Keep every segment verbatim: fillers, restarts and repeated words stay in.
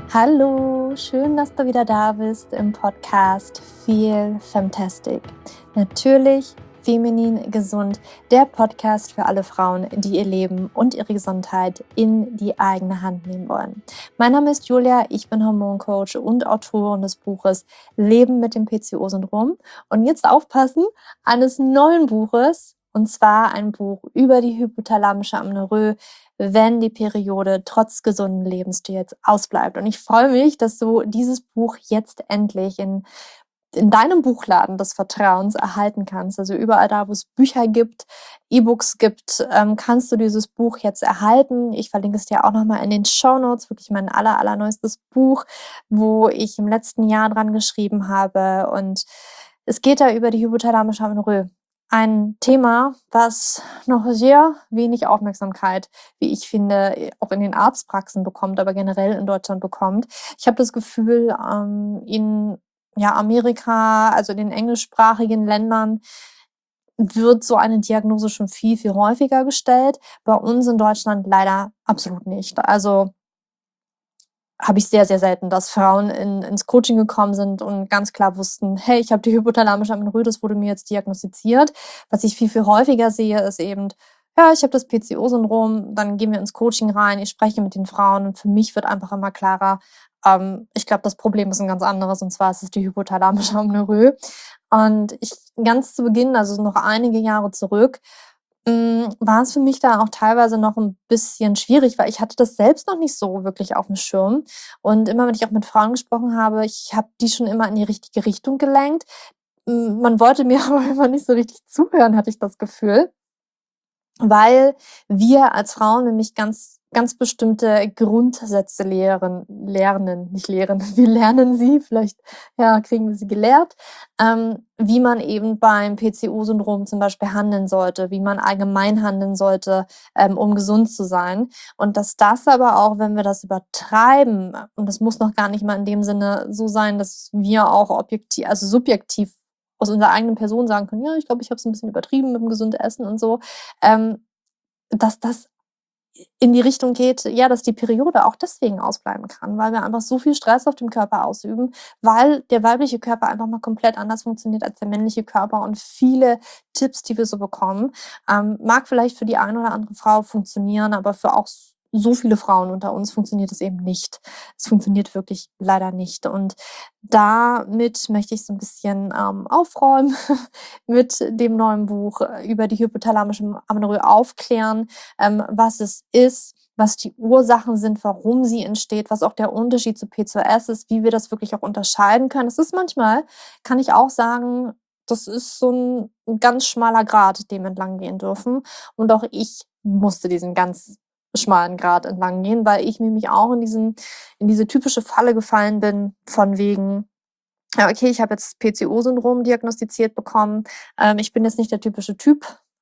Hallo, schön, dass du wieder da bist im Podcast Feel Fantastic. Natürlich feminin gesund, der Podcast für alle Frauen, die ihr Leben und ihre Gesundheit in die eigene Hand nehmen wollen. Mein Name ist Julia, ich bin Hormoncoach und Autorin des Buches Leben mit dem P C O-Syndrom. Und jetzt aufpassen, eines neuen Buches, und zwar ein Buch über die hypothalamische Amenorrhoe, wenn die Periode trotz gesunden Lebensstils ausbleibt. Und ich freue mich, dass du dieses Buch jetzt endlich in, in deinem Buchladen des Vertrauens erhalten kannst. Also überall da, wo es Bücher gibt, E-Books gibt, ähm, kannst du dieses Buch jetzt erhalten. Ich verlinke es dir auch nochmal in den Shownotes, wirklich mein aller, allerneuestes Buch, wo ich im letzten Jahr dran geschrieben habe. Und es geht da über die hypothalamische Amenorrhoe. Ein Thema, was noch sehr wenig Aufmerksamkeit, wie ich finde, auch in den Arztpraxen bekommt, aber generell in Deutschland bekommt. Ich habe das Gefühl, ähm, in ja, Amerika, also in den englischsprachigen Ländern, wird so eine Diagnose schon viel, viel häufiger gestellt. Bei uns in Deutschland leider absolut nicht. Also habe ich sehr, sehr selten, dass Frauen in, ins Coaching gekommen sind und ganz klar wussten, hey, ich habe die hypothalamische Amenorrhoe, das wurde mir jetzt diagnostiziert. Was ich viel, viel häufiger sehe, ist eben, ja, ich habe das P C O-Syndrom, dann gehen wir ins Coaching rein, ich spreche mit den Frauen und für mich wird einfach immer klarer, ähm, ich glaube, das Problem ist ein ganz anderes, und zwar ist es die hypothalamische Amenorrhoe. Und ich ganz zu Beginn, also noch einige Jahre zurück, hm, war es für mich da auch teilweise noch ein bisschen schwierig, weil ich hatte das selbst noch nicht so wirklich aufm Schirm. Und immer, wenn ich auch mit Frauen gesprochen habe, ich habe die schon immer in die richtige Richtung gelenkt. Hm, man wollte mir aber immer nicht so richtig zuhören, hatte ich das Gefühl, weil wir als Frauen nämlich ganz ganz bestimmte Grundsätze lehren lernen, nicht lehren. Wir lernen sie, vielleicht, ja, kriegen wir sie gelehrt, ähm, wie man eben beim P C O-Syndrom zum Beispiel handeln sollte, wie man allgemein handeln sollte, ähm, um gesund zu sein. Und dass das aber auch, wenn wir das übertreiben, und das muss noch gar nicht mal in dem Sinne so sein, dass wir auch objektiv, also subjektiv aus unserer eigenen Person sagen können, ja, ich glaube, ich habe es ein bisschen übertrieben mit dem gesunden Essen und so, ähm, dass das in die Richtung geht, ja, dass die Periode auch deswegen ausbleiben kann, weil wir einfach so viel Stress auf dem Körper ausüben, weil der weibliche Körper einfach mal komplett anders funktioniert als der männliche Körper, und viele Tipps, die wir so bekommen, ähm, mag vielleicht für die eine oder andere Frau funktionieren, aber für auch so viele Frauen unter uns funktioniert es eben nicht. Es funktioniert wirklich leider nicht. Und damit möchte ich so ein bisschen ähm, aufräumen, mit dem neuen Buch äh, über die hypothalamische Amenorrhoe aufklären, ähm, was es ist, was die Ursachen sind, warum sie entsteht, was auch der Unterschied zu P C O S ist, wie wir das wirklich auch unterscheiden können. Es ist manchmal, kann ich auch sagen, das ist so ein 'n ganz schmaler Grat, dem wir entlang gehen dürfen. Und auch ich musste diesen ganz schmalen Grat entlang gehen, weil ich nämlich auch in diesen in diese typische Falle gefallen bin, von wegen, ja, okay, ich habe jetzt P C O-Syndrom diagnostiziert bekommen. Ähm, ich bin jetzt nicht der typische Typ,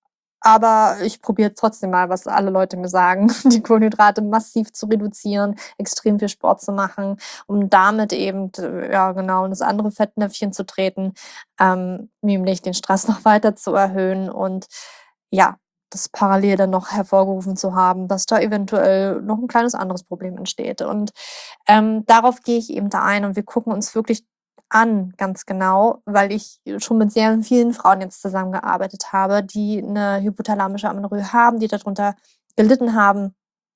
aber ich probiere trotzdem mal, was alle Leute mir sagen, die Kohlenhydrate massiv zu reduzieren, extrem viel Sport zu machen, um damit eben, d ja genau, in das andere Fettnäpfchen zu treten, ähm, nämlich den Stress noch weiter zu erhöhen und ja, das parallel dann noch hervorgerufen zu haben, dass da eventuell noch 'n kleines anderes Problem entsteht. Und, ähm, darauf gehe ich eben da ein, und wir gucken uns wirklich an, ganz genau, weil ich schon mit sehr vielen Frauen jetzt zusammengearbeitet habe, die 'ne hypothalamische Amenorrhoe haben, die da drunter gelitten haben,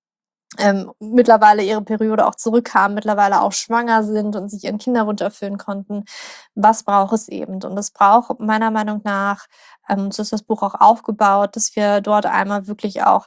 ähm, mittlerweile ihre Periode auch zurückhaben, mittlerweile auch schwanger sind und sich ihren Kinderwunsch erfüllen konnten. Was braucht es eben? Und es braucht meiner Meinung nach, ähm, so ist das Buch auch aufgebaut, dass wir dort einmal wirklich auch,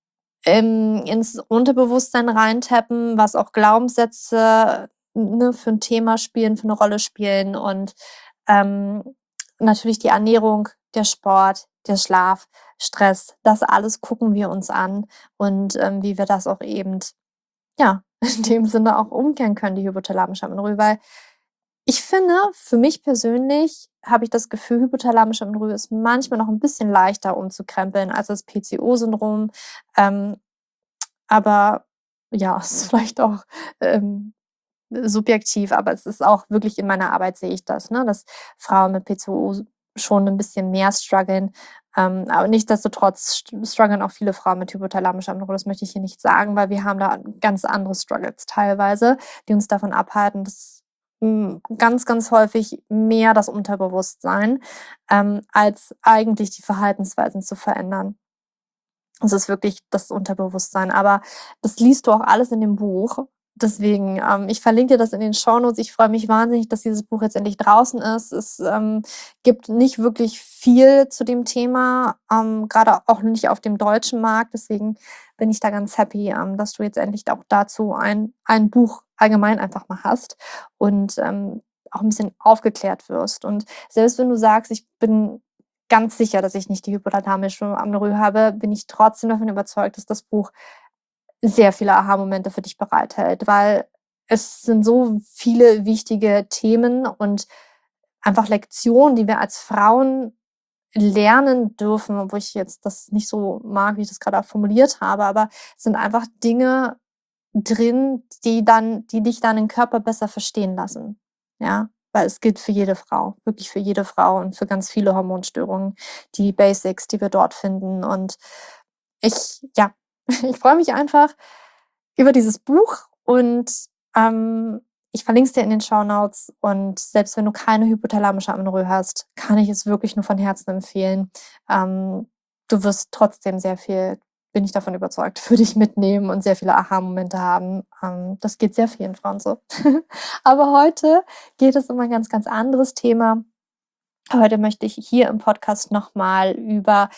ähm, ins Unterbewusstsein reintappen, was auch Glaubenssätze, ne, für 'n Thema spielen, für 'ne Rolle spielen, und, ähm, natürlich die Ernährung, der Sport, der Schlaf, Stress, das alles gucken wir uns an, und, ähm, wie wir das auch eben, ja, in dem Sinne auch umkehren können, die hypothalamische Amenorrhoe. Weil ich finde, für mich persönlich habe ich das Gefühl, hypothalamische Amenorrhoe ist manchmal noch 'n bisschen leichter umzukrempeln als das P C O-Syndrom. Ähm, aber ja, es ist vielleicht auch, ähm, subjektiv, aber es ist auch wirklich, in meiner Arbeit sehe ich das, ne, dass Frauen mit P C O schon 'n bisschen mehr struggeln, Ähm, aber nichtsdestotrotz st strugglen auch viele Frauen mit hypothalamischer Amenorrhoe. Das möchte ich hier nicht sagen, weil wir haben da ganz andere Struggles teilweise, die uns davon abhalten, dass hm, ganz, ganz häufig mehr das Unterbewusstsein, ähm, als eigentlich die Verhaltensweisen zu verändern. Es ist wirklich das Unterbewusstsein, aber das liest du auch alles in dem Buch. Deswegen, ähm, ich verlinke dir das in den Shownotes. Ich freue mich wahnsinnig, dass dieses Buch jetzt endlich draußen ist. Es, ähm, gibt nicht wirklich viel zu dem Thema, ähm, grade auch nicht auf dem deutschen Markt. Deswegen bin ich da ganz happy, ähm, dass du jetzt endlich auch dazu ein ein Buch allgemein einfach mal hast und, ähm, auch 'n bisschen aufgeklärt wirst. Und selbst wenn du sagst: „Ich bin ganz sicher, dass ich nicht die hypothalamische Amenorrhoe habe“, bin ich trotzdem davon überzeugt, dass das Buch sehr viele Aha-Momente für dich bereithält, weil es sind so viele wichtige Themen und einfach Lektionen, die wir als Frauen lernen dürfen, obwohl ich jetzt das nicht so mag, wie ich das grade auch formuliert habe, aber es sind einfach Dinge drin, die dann die dich deinen Körper besser verstehen lassen, ja? Weil es gilt für jede Frau, wirklich für jede Frau und für ganz viele Hormonstörungen, die Basics, die wir dort finden. Und ich ja, ich freue mich einfach über dieses Buch und, ähm, ich verlinke es dir in den Shownotes und selbst wenn du keine hypothalamische Amenorrhoe hast, kann ich es wirklich nur von Herzen empfehlen. Ähm, du wirst trotzdem sehr viel, bin ich davon überzeugt, für dich mitnehmen und sehr viele Aha-Momente haben. Ähm, das geht sehr vielen Frauen so. Aber heute geht es um ein ganz, ganz anderes Thema. Heute möchte ich hier im Podcast noch mal über,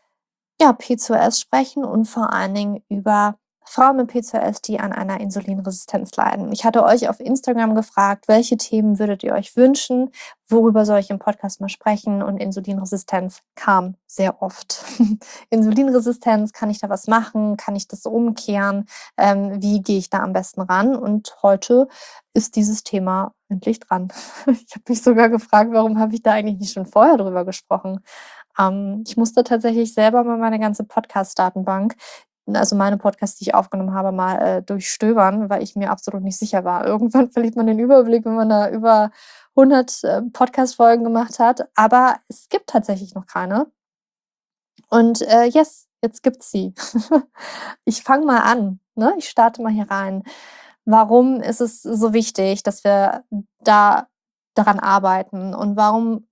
ja, P C O S sprechen und vor allen Dingen über Frauen mit P C O S, die an einer Insulinresistenz leiden. Ich hatte euch auf Instagram gefragt, welche Themen würdet ihr euch wünschen? Worüber soll ich im Podcast mal sprechen? Und Insulinresistenz kam sehr oft. Insulinresistenz, kann ich da was machen? Kann ich das umkehren? Ähm, wie gehe ich da am besten ran? Und heute ist dieses Thema endlich dran. Ich habe mich sogar gefragt, warum habe ich da eigentlich nicht schon vorher drüber gesprochen? Ähm, ich musste tatsächlich selber mal meine ganze Podcast-Datenbank, also meine Podcasts, die ich aufgenommen habe, mal, äh, durchstöbern, weil ich mir absolut nicht sicher war. Irgendwann verliert man den Überblick, wenn man da über hundert, äh, Podcast-Folgen gemacht hat, aber es gibt tatsächlich noch keine. Und, äh, yes, jetzt gibt's sie. Ich fange mal an, ne? Ich starte mal hier rein. Warum ist es so wichtig, dass wir da daran arbeiten und warum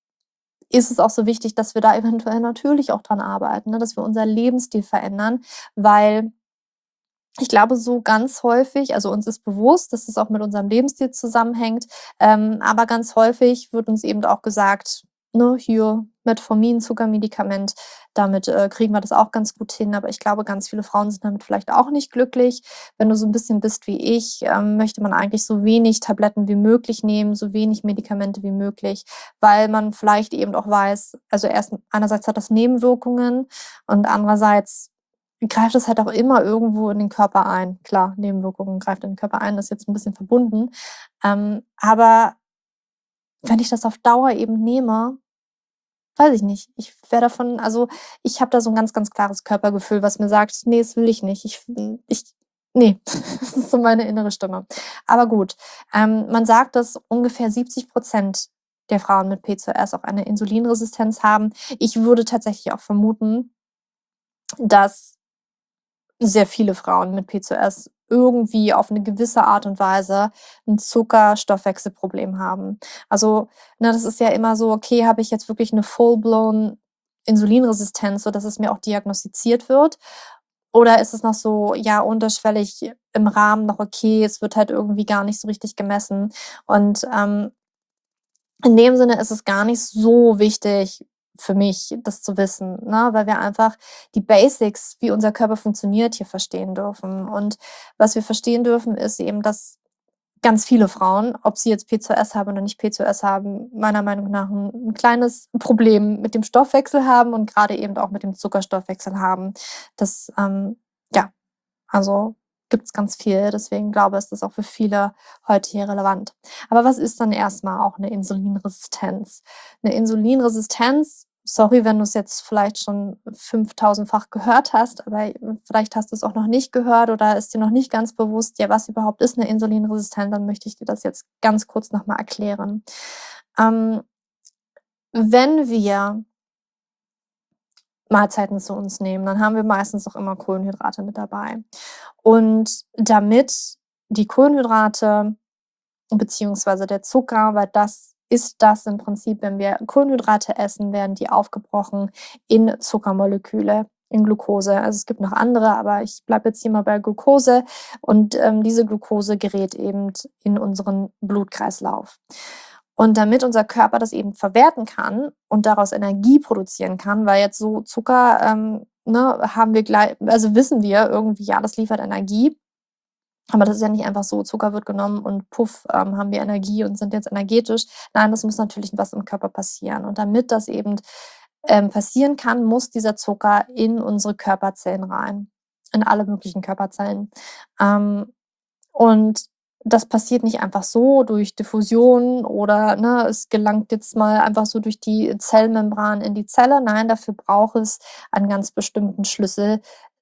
ist es auch so wichtig, dass wir da eventuell natürlich auch dran arbeiten, ne, dass wir unser Lebensstil verändern, weil ich glaube, so ganz häufig also, uns ist bewusst, dass es auch mit unserem Lebensstil zusammenhängt, ähm, aber ganz häufig wird uns eben auch gesagt, ne, hier Metformin, Zuckermedikament, damit, äh, kriegen wir das auch ganz gut hin. Aber ich glaube, ganz viele Frauen sind damit vielleicht auch nicht glücklich. Wenn du so 'n bisschen bist wie ich, ähm, möchte man eigentlich so wenig Tabletten wie möglich nehmen, so wenig Medikamente wie möglich, weil man vielleicht eben auch weiß also, erst einerseits hat das Nebenwirkungen und andererseits greift es halt auch immer irgendwo in den Körper ein. Klar, Nebenwirkungen greift in den Körper ein, das ist jetzt 'n bisschen verbunden. Ähm, aber wenn ich das auf Dauer eben nehme, weiß ich nicht. Ich wäre davon also, ich habe da so 'n ganz, ganz klares Körpergefühl, was mir sagt: „Ne, das will ich nicht. Ich f ich ne.“ Das ist so meine innere Stimme. Aber gut, ähm, man sagt, dass ungefähr siebzig Prozent der Frauen mit P C O S auch eine Insulinresistenz haben. Ich würde tatsächlich auch vermuten, dass sehr viele Frauen mit P C O S irgendwie auf 'ne gewisse Art und Weise 'n Zuckerstoffwechselproblem haben. Also, ne, das ist ja immer so: „Okay, habe ich jetzt wirklich 'ne full blown Insulinresistenz, sodass es mir auch diagnostiziert wird? Oder ist es noch so, ja, unterschwellig im Rahmen noch okay, es wird halt irgendwie gar nicht so richtig gemessen?“ Und, ähm, in dem Sinne ist es gar nicht so wichtig für mich, das zu wissen, ne, weil wir einfach die Basics, wie unser Körper funktioniert, hier verstehen dürfen. Und was wir verstehen dürfen, ist eben, dass ganz viele Frauen, ob sie jetzt P C O S haben oder nicht P C O S haben, meiner Meinung nach 'n 'n kleines Problem mit dem Stoffwechsel haben und grade eben auch mit dem Zuckerstoffwechsel haben. Das, ähm, ja also, gibt's ganz viel, deswegen glaube, ist das auch für viele heute hier relevant. Aber was ist dann erst mal auch 'ne Insulinresistenz? 'Ne Insulinresistenz sorry, wenn du's jetzt vielleicht schon fünftausendfach gehört hast, aber vielleicht hast du's auch noch nicht gehört oder ist dir noch nicht ganz bewusst, ja, was überhaupt ist 'ne Insulinresistenz, dann möchte ich dir das jetzt ganz kurz noch mal erklären. Ähm, wenn wir Mahlzeiten zu uns nehmen, dann haben wir meistens auch immer Kohlenhydrate mit dabei. Und damit die Kohlenhydrate beziehungsweise der Zucker, weil das ist das im Prinzip, wenn wir Kohlenhydrate essen, werden die aufgebrochen in Zuckermoleküle, in Glucose. Also es gibt noch andere, aber ich bleibe jetzt hier mal bei Glucose und ähm, diese Glucose gerät eben in unseren Blutkreislauf. Und damit unser Körper das eben verwerten kann und daraus Energie produzieren kann, weil jetzt so Zucker, ähm, ne, haben wir gleich, also wissen wir irgendwie, ja, das liefert Energie. Aber das ist ja nicht einfach so, Zucker wird genommen und puff, ähm, haben wir Energie und sind jetzt energetisch. Nein, das muss natürlich was im Körper passieren. Und damit das eben ähm, passieren kann, muss dieser Zucker in unsere Körperzellen rein, in alle möglichen Körperzellen. Ähm, und das passiert nicht einfach so durch Diffusion oder ne, es gelangt jetzt mal einfach so durch die Zellmembran in die Zelle. Nein, dafür braucht es einen ganz bestimmten Schlüssel,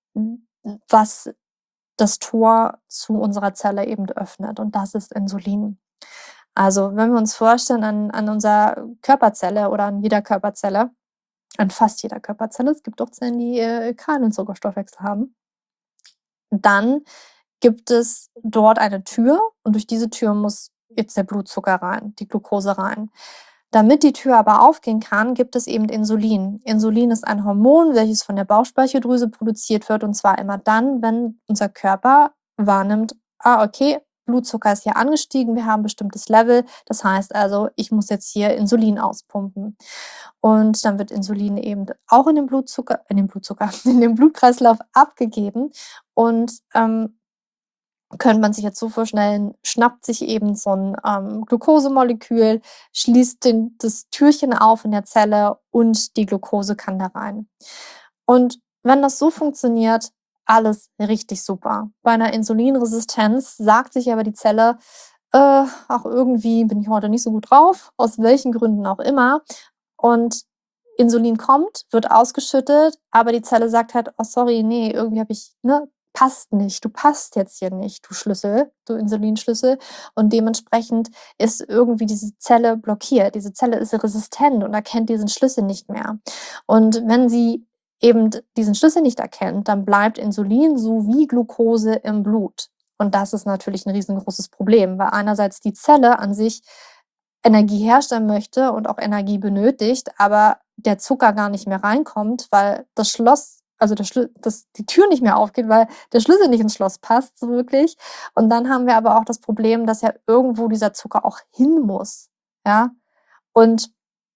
was das Tor zu unserer Zelle eben öffnet, und das ist Insulin. Also, wenn wir uns vorstellen an an unserer Körperzelle oder an jeder Körperzelle, an fast jeder Körperzelle, es gibt auch Zellen, die, äh, keinen Zuckerstoffwechsel haben, dann gibt es dort eine Tür und durch diese Tür muss jetzt der Blutzucker rein, die Glucose rein. Damit die Tür aber aufgehen kann, gibt es eben Insulin. Insulin ist ein Hormon, welches von der Bauchspeicheldrüse produziert wird, und zwar immer dann, wenn unser Körper wahrnimmt, ah, okay, Blutzucker ist hier angestiegen, wir haben ein bestimmtes Level, das heißt also, ich muss jetzt hier Insulin auspumpen. Und dann wird Insulin eben auch in den Blutzucker, in den Blutzucker, in den Blutkreislauf abgegeben und ähm, könnte man sich jetzt so vorstellen, schnappt sich eben so ein ähm, Glukosemolekül, schließt den das Türchen auf in der Zelle und die Glucose kann da rein. Und wenn das so funktioniert, alles richtig super. Bei einer Insulinresistenz sagt sich aber die Zelle: „Äh, ach, irgendwie bin ich heute nicht so gut drauf“, aus welchen Gründen auch immer. Und Insulin kommt, wird ausgeschüttet, aber die Zelle sagt halt: „Oh, sorry, ne, irgendwie habe ich ne, passt nicht. Du passt jetzt hier nicht, du Schlüssel, du Insulinschlüssel.“ Und dementsprechend ist irgendwie diese Zelle blockiert. Diese Zelle ist resistent und erkennt diesen Schlüssel nicht mehr. Und wenn sie eben diesen Schlüssel nicht erkennt, dann bleibt Insulin sowie Glucose im Blut. Und das ist natürlich ein riesengroßes Problem, weil einerseits die Zelle an sich Energie herstellen möchte und auch Energie benötigt, aber der Zucker gar nicht mehr reinkommt, weil das Schloss, also der Schlü das die Tür nicht mehr aufgeht, weil der Schlüssel nicht ins Schloss passt so wirklich. Und dann haben wir aber auch das Problem, dass ja irgendwo dieser Zucker auch hin muss, ja? Und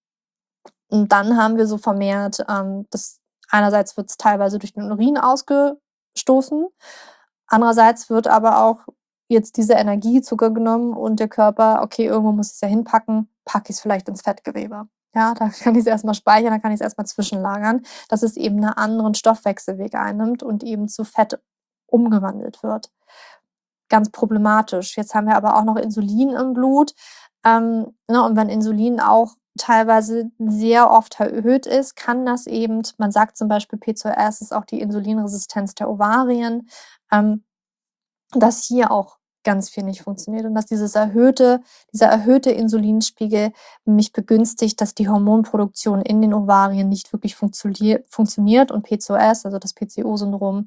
und dann haben wir so vermehrt, ähm, das einerseits wird's teilweise durch den Urin ausgestoßen, andererseits wird aber auch jetzt diese Energie, Zucker genommen und der Körper: „Okay, irgendwo muss ich's ja hinpacken, packe ich's vielleicht ins Fettgewebe.“ Ja, da kann ich's erst mal speichern, dann kann ich's erst mal zwischenlagern, dass es eben 'ne anderen Stoffwechselweg einnimmt und eben zu Fett umgewandelt wird. Ganz problematisch. Jetzt haben wir aber auch noch Insulin im Blut, ähm, ne, und wenn Insulin auch teilweise sehr oft erhöht ist, kann das eben, man sagt zum Beispiel, P C O S ist auch die Insulinresistenz der Ovarien, ähm, dass hier auch ganz viel nicht funktioniert und dass dieses erhöhte dieser erhöhte Insulinspiegel mich begünstigt, dass die Hormonproduktion in den Ovarien nicht wirklich funktionier funktioniert und P C O S, also das P C O-Syndrom,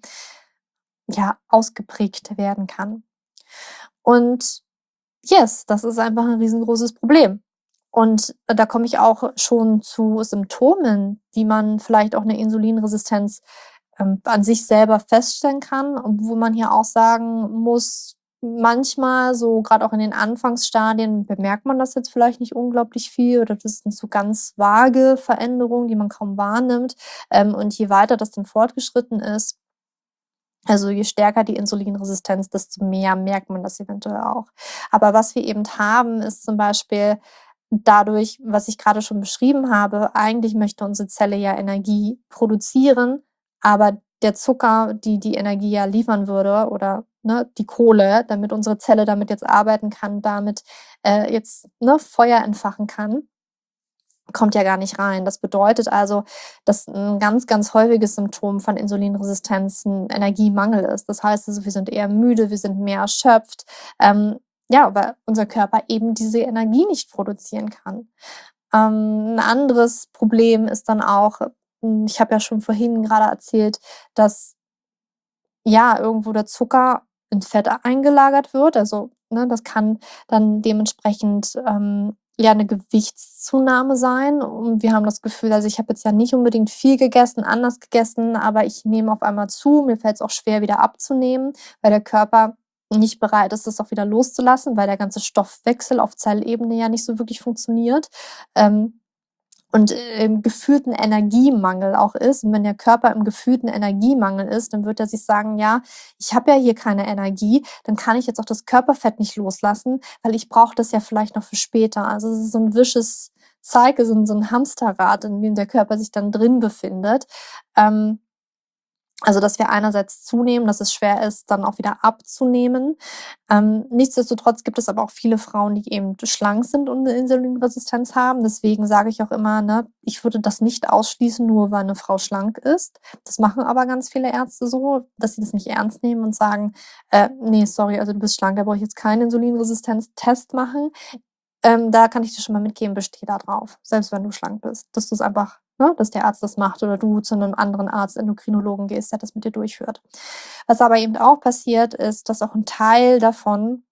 ja, ausgeprägt werden kann. Und yes, das ist einfach 'n riesengroßes Problem. Und da komme ich auch schon zu Symptomen, wie man vielleicht auch 'ne Insulinresistenz, ähm, an sich selber feststellen kann, wo man hier auch sagen muss, manchmal, so grad auch in den Anfangsstadien, bemerkt man das jetzt vielleicht nicht unglaublich viel oder das sind so ganz vage Veränderungen, die man kaum wahrnimmt. Ähm, und je weiter das dann fortgeschritten ist, also je stärker die Insulinresistenz, desto mehr merkt man das eventuell auch. Aber was wir eben haben, ist zum Beispiel dadurch, was ich grade schon beschrieben habe, eigentlich möchte unsere Zelle ja Energie produzieren, aber der Zucker, die die Energie ja liefern würde oder, ne, die Kohle, damit unsere Zelle damit jetzt arbeiten kann, damit, äh, jetzt, ne, Feuer entfachen kann, kommt ja gar nicht rein. Das bedeutet also, dass 'n ganz, ganz häufiges Symptom von Insulinresistenz 'n Energiemangel ist. Das heißt also, wir sind eher müde, wir sind mehr erschöpft, ähm, ja, weil unser Körper eben diese Energie nicht produzieren kann. Ähm, 'n anderes Problem ist dann auch, ich habe ja schon vorhin gerade erzählt, dass ja irgendwo der Zucker in Fett eingelagert wird. Also, ne, das kann dann dementsprechend ähm, ja eine Gewichtszunahme sein. Und wir haben das Gefühl, also ich habe jetzt ja nicht unbedingt viel gegessen, anders gegessen, aber ich nehme auf einmal zu. Mir fällt es auch schwer, wieder abzunehmen, weil der Körper nicht bereit ist, das auch wieder loszulassen, weil der ganze Stoffwechsel auf Zellebene ja nicht so wirklich funktioniert. Ähm, und äh, im gefühlten Energiemangel auch ist. Und wenn der Körper im gefühlten Energiemangel ist, dann wird er sich sagen, ja, ich habe ja hier keine Energie, dann kann ich jetzt auch das Körperfett nicht loslassen, weil ich brauche das ja vielleicht noch für später. Also es ist so ein vicious Cycle, so ein, so ein Hamsterrad, in dem der Körper sich dann drin befindet. Ähm, also, dass wir einerseits zunehmen, dass es schwer ist, dann auch wieder abzunehmen. Ähm, nichtsdestotrotz gibt es aber auch viele Frauen, die eben schlank sind und 'ne Insulinresistenz haben. Deswegen sage ich auch immer, ne, ich würde das nicht ausschließen, nur weil eine Frau schlank ist. Das machen aber ganz viele Ärzte so, dass sie das nicht ernst nehmen und sagen: „Äh, ne, sorry, also du bist schlank, da brauche ich jetzt keinen Insulinresistenztest machen.“ Ähm, da kann ich dir schon mal mitgeben, besteh da drauf, selbst wenn du schlank bist, dass du's einfach ne, dass der Arzt das macht oder du zu 'nem anderen Arzt, Endokrinologen gehst, der das mit dir durchführt. Was aber eben auch passiert, ist, dass auch 'n Teil davon,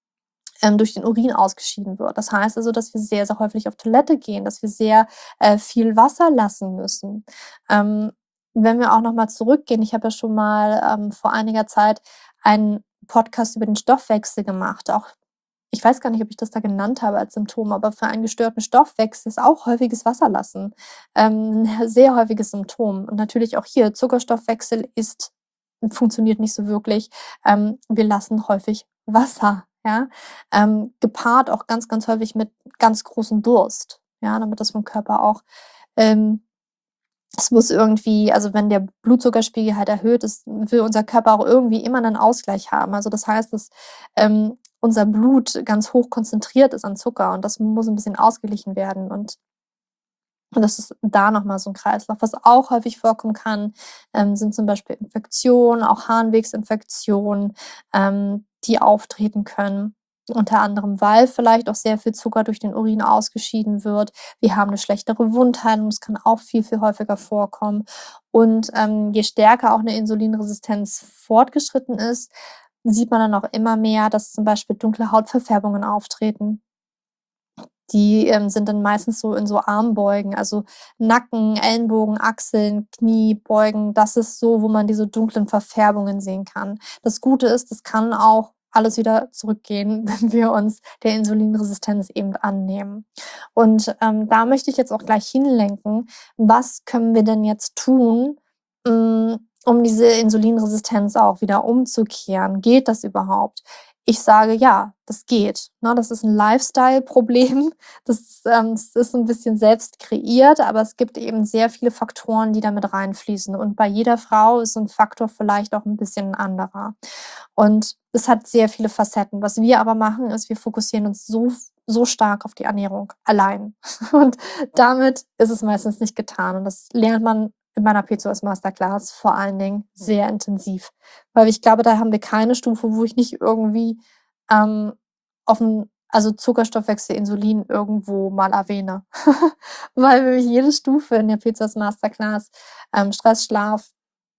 ähm, durch den Urin ausgeschieden wird. Das heißt also, dass wir sehr, sehr häufig auf Toilette gehen, dass wir sehr, äh, viel Wasser lassen müssen. Ähm, wenn wir auch noch mal zurückgehen, ich habe ja schon mal, ähm, vor einiger Zeit einen Podcast über den Stoffwechsel gemacht, auch ich weiß gar nicht, ob ich das da genannt habe als Symptom, aber für einen gestörten Stoffwechsel ist auch häufiges Wasserlassen, ähm, 'n sehr häufiges Symptom. Und natürlich auch hier, Zuckerstoffwechsel ist funktioniert nicht so wirklich. Ähm, wir lassen häufig Wasser, ja, ähm, gepaart auch ganz, ganz häufig mit ganz großem Durst, ja, damit das vom Körper auch ähm, es muss irgendwie also, wenn der Blutzuckerspiegel halt erhöht ist, will unser Körper auch irgendwie immer 'nen Ausgleich haben. Also, das heißt, dass, ähm, unser Blut ganz hoch konzentriert ist an Zucker und das muss 'n bisschen ausgeglichen werden und und das ist da noch mal so 'n Kreislauf. Was auch häufig vorkommen kann, ähm, sind zum Beispiel Infektionen, auch Harnwegsinfektionen, ähm, die auftreten können. Unter anderem, weil vielleicht auch sehr viel Zucker durch den Urin ausgeschieden wird. Wir haben 'ne schlechtere Wundheilung, das kann auch viel, viel häufiger vorkommen. Und, ähm, je stärker auch 'ne Insulinresistenz fortgeschritten ist, sieht man dann auch immer mehr, dass zum Beispiel dunkle Hautverfärbungen auftreten. Die, ähm, sind dann meistens so in so Armbeugen, also Nacken, Ellenbogen, Achseln, Knie, Beugen. Das ist so, wo man diese dunklen Verfärbungen sehen kann. Das Gute ist, das kann auch alles wieder zurückgehen, wenn wir uns der Insulinresistenz eben annehmen. Und, ähm, da möchte ich jetzt auch gleich hinlenken. Was können wir denn jetzt tun, hm, um diese Insulinresistenz auch wieder umzukehren? Geht das überhaupt? Ich sage: „Ja, das geht“, ne? Das ist 'n Lifestyle-Problem. Das, ähm das ist so 'n bisschen selbst kreiert, aber es gibt eben sehr viele Faktoren, die da mit reinfließen. Und bei jeder Frau ist so 'n Faktor vielleicht auch 'n bisschen 'n anderer. Und es hat sehr viele Facetten. Was wir aber machen, ist, wir fokussieren uns so f so stark auf die Ernährung allein. Und damit ist es meistens nicht getan. Und das lernt man in meiner P C O S-Masterclass vor allen Dingen sehr intensiv. Weil ich glaube, da haben wir keine Stufe, wo ich nicht irgendwie, ähm, auf'n also Zuckerstoffwechsel, Insulin irgendwo mal erwähne. Weil wirklich jede Stufe in der P C O S-Masterclass, ähm, Stress, Schlaf